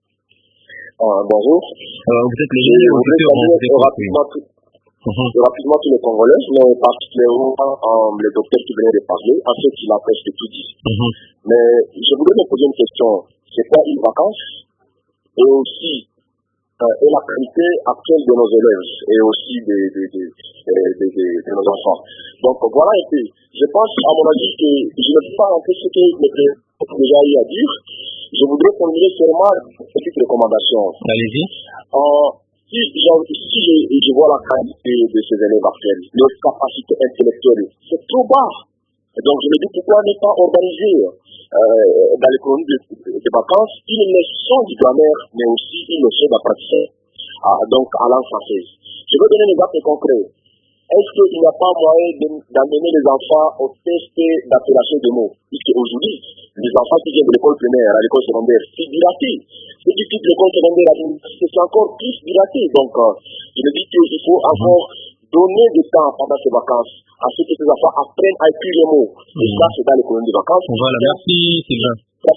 Euh, bonjour. Euh, vous êtes le dernier auditeur. Rapidement, tout, uh-huh. rapidement tous les Congolais, mais particulièrement euh, les docteurs qui venaient de parler, en fait, il a presque tout dit. Uh-huh. Mais je voulais me poser une question. C'est quoi une vacance? Et aussi, euh, et la qualité actuelle de nos élèves et aussi de, de, de, de, de, de, de nos enfants. Donc voilà un peu. Je pense, à mon avis, que je ne peux pas rentrer ce que le président a déjà eu à dire. Je voudrais formuler seulement une petite recommandation. Allez-y. Euh, si je, si je, je vois la qualité de ces élèves actuels, leur capacité intellectuelle, c'est trop bas. Et donc je me dis pourquoi ne pas organiser euh, dans les colonies de, de, de vacances une leçon du grammaire, mais aussi une leçon d'apprentissage, ah, donc à langue française. Je vais donner un exemple concret. Est-ce qu'il n'y a pas moyen d'amener les enfants au test d'appellation de mots? Puisque aujourd'hui, les enfants qui viennent de l'école primaire à l'école secondaire, c'est dilaté. Ceux qui quittent l'école secondaire à l'université, c'est encore plus dilaté. Donc, euh, je me dis qu'il faut encore donner du temps pendant ces vacances à ceux que ces enfants apprennent à écrire les mots. Et mmh. ça, c'est dans les colonies de vacances. Voilà, merci Sylvain.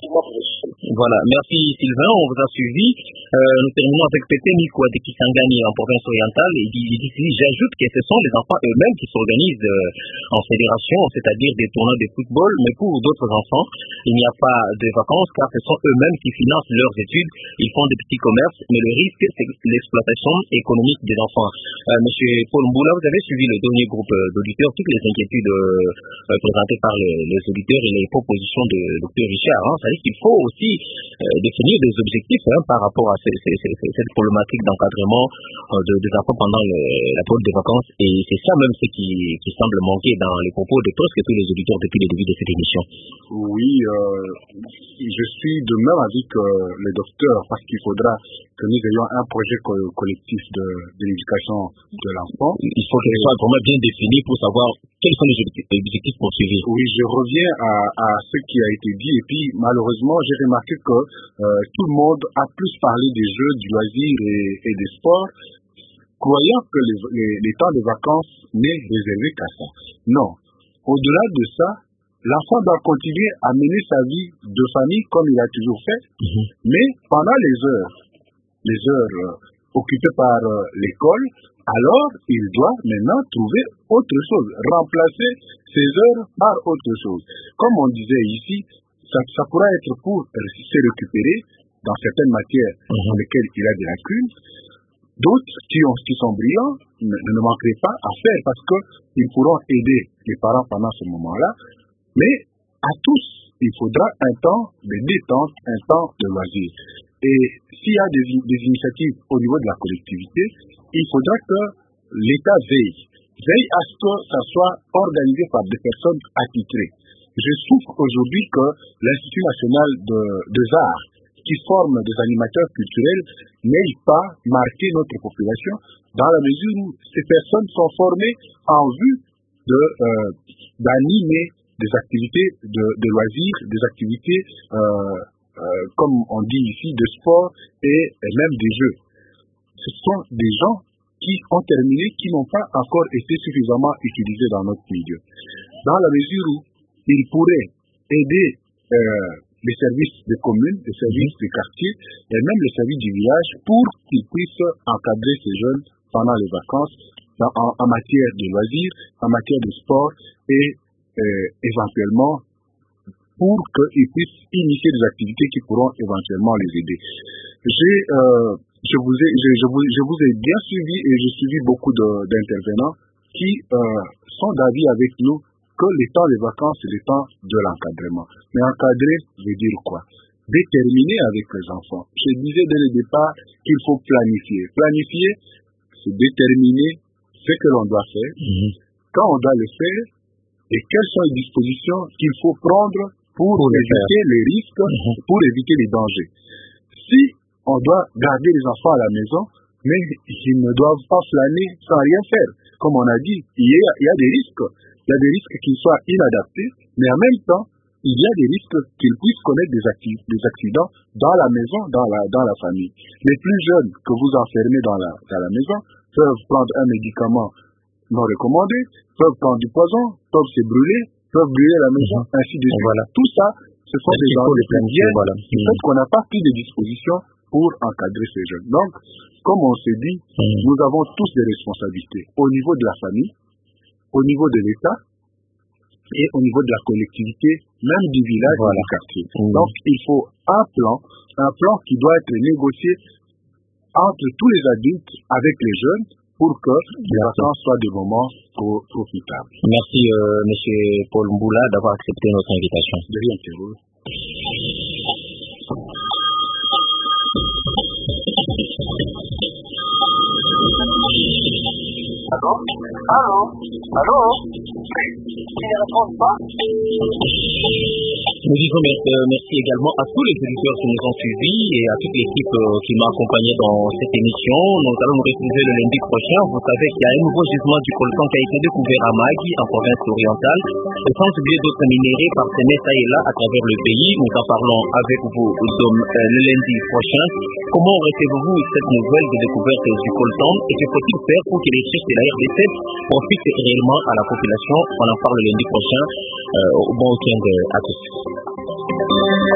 Voilà, merci Sylvain, on vous a suivi. Euh, nous terminons avec Pété Mikoua de Kisangani en province orientale. Il dit, il dit j'ajoute que ce sont les enfants eux-mêmes qui s'organisent euh, en fédération, c'est-à-dire des tournois de football, mais pour d'autres enfants, il n'y a pas de vacances car ce sont eux-mêmes qui financent leurs études. Ils font des petits commerces, mais le risque, c'est l'exploitation économique des enfants. Euh, Monsieur Paul Mboula, vous avez suivi le dernier groupe d'auditeurs, toutes les inquiétudes euh, présentées par les, les auditeurs et les propositions de docteur Richard. Hein. C'est-à-dire qu'il faut aussi euh, définir des objectifs hein, par rapport à ces, ces, ces, cette problématique d'encadrement euh, de, des enfants pendant le, la période des vacances. Et c'est ça même ce qui, qui semble manquer dans les propos de presque tous les auditeurs depuis le début de cette émission. Oui, euh, je suis de même avis que les docteurs, parce qu'il faudra que nous ayons un projet co- collectif de, de l'éducation de l'enfant. Il faut que ce soit vraiment bien défini pour savoir quels sont les objectifs poursuivis. Oui, je reviens à, à ce qui a été dit et puis malheureusement j'ai remarqué que euh, tout le monde a plus parlé des jeux, du loisir et, et des sports, croyant que les, les, les temps de vacances n'est réservé qu'à ça. Non, au-delà de ça, l'enfant doit continuer à mener sa vie de famille comme il a toujours fait, mmh. mais pendant les heures, les heures euh, occupées par euh, l'école, alors il doit maintenant trouver autre chose, remplacer ces heures par autre chose. Comme on disait ici, ça, ça pourra être pour se récupérer dans certaines matières mmh. dans lesquelles il a des lacunes. D'autres qui, ont, qui sont brillants ne, ne manqueraient pas à faire parce qu'ils pourront aider les parents pendant ce moment-là. Mais à tous, il faudra un temps de détente, un temps de loisir. Et s'il y a des, des initiatives au niveau de la collectivité, il faudra que l'État veille. veille à ce que ça soit organisé par des personnes attitrées. Je souffre aujourd'hui que l'Institut national de, des arts, qui forme des animateurs culturels, n'ait pas marqué notre population dans la mesure où ces personnes sont formées en vue de, euh, d'animer des activités de, de loisirs, des activités, euh, euh, comme on dit ici, de sport et, et même des jeux. Ce sont des gens qui ont terminé, qui n'ont pas encore été suffisamment utilisés dans notre milieu. Dans la mesure où ils pourraient aider euh, les services des communes, les services des quartiers et même les services du village pour qu'ils puissent encadrer ces jeunes pendant les vacances dans, en, en matière de loisirs, en matière de sport et euh, éventuellement pour qu'ils puissent initier des activités qui pourront éventuellement les aider. J'ai, euh, je, vous ai, je, je, vous, je vous ai bien suivi et j'ai suivi beaucoup de, d'intervenants qui euh, sont d'avis avec nous que les temps des vacances, c'est le temps de l'encadrement. Mais encadrer veut dire quoi? Déterminer avec les enfants. Je disais dès le départ qu'il faut planifier. Planifier, c'est déterminer ce que l'on doit faire, mmh. quand on doit le faire, et quelles sont les dispositions qu'il faut prendre pour, pour éviter les risques, mmh. pour éviter les dangers. Si on doit garder les enfants à la maison, mais ils ne doivent pas flâner sans rien faire. Comme on a dit, il y a, il y a des risques. Il y a des risques qu'ils soient inadaptés, mais en même temps, il y a des risques qu'ils puissent connaître des, acti- des accidents dans la maison, dans la, dans la famille. Les plus jeunes que vous enfermez dans la, dans la maison peuvent prendre un médicament non recommandé, peuvent prendre du poison, peuvent se brûler, peuvent brûler la maison, mmh. ainsi de suite. Voilà. Tout ça, ce sont des dangers qui viennent voilà. du fait qu'on n'a pas pris de dispositions pour encadrer ces jeunes. Donc, comme on s'est dit, mmh. nous avons tous des responsabilités au niveau de la famille, au niveau de l'État et au niveau de la collectivité, même du village voilà. et du quartier. Mmh. Donc, il faut un plan, un plan qui doit être négocié entre tous les adultes avec les jeunes pour que les vacances soient des moments profitables. Merci, euh, M. Paul Mboula, d'avoir accepté notre invitation. De rien, Théo. Allô? Allô? Allô? Ils ne répondent pas? Nous disons merci également à tous les auditeurs qui nous ont suivis et à toute l'équipe qui m'a accompagné dans cette émission. Nous allons nous retrouver le lundi prochain. Vous savez qu'il y a un nouveau gisement du coltan qui a été découvert à Magui, en province orientale, et sans oublier d'autres minéraux parsemés ça et là à travers le pays. Nous en parlons avec vous le lundi prochain. Comment recevez-vous cette nouvelle de découverte du coltan et que faut-il faire pour que les chiffres de la R D C profitent réellement à la population? On en parle le lundi prochain. Euh, bon week-end à tous.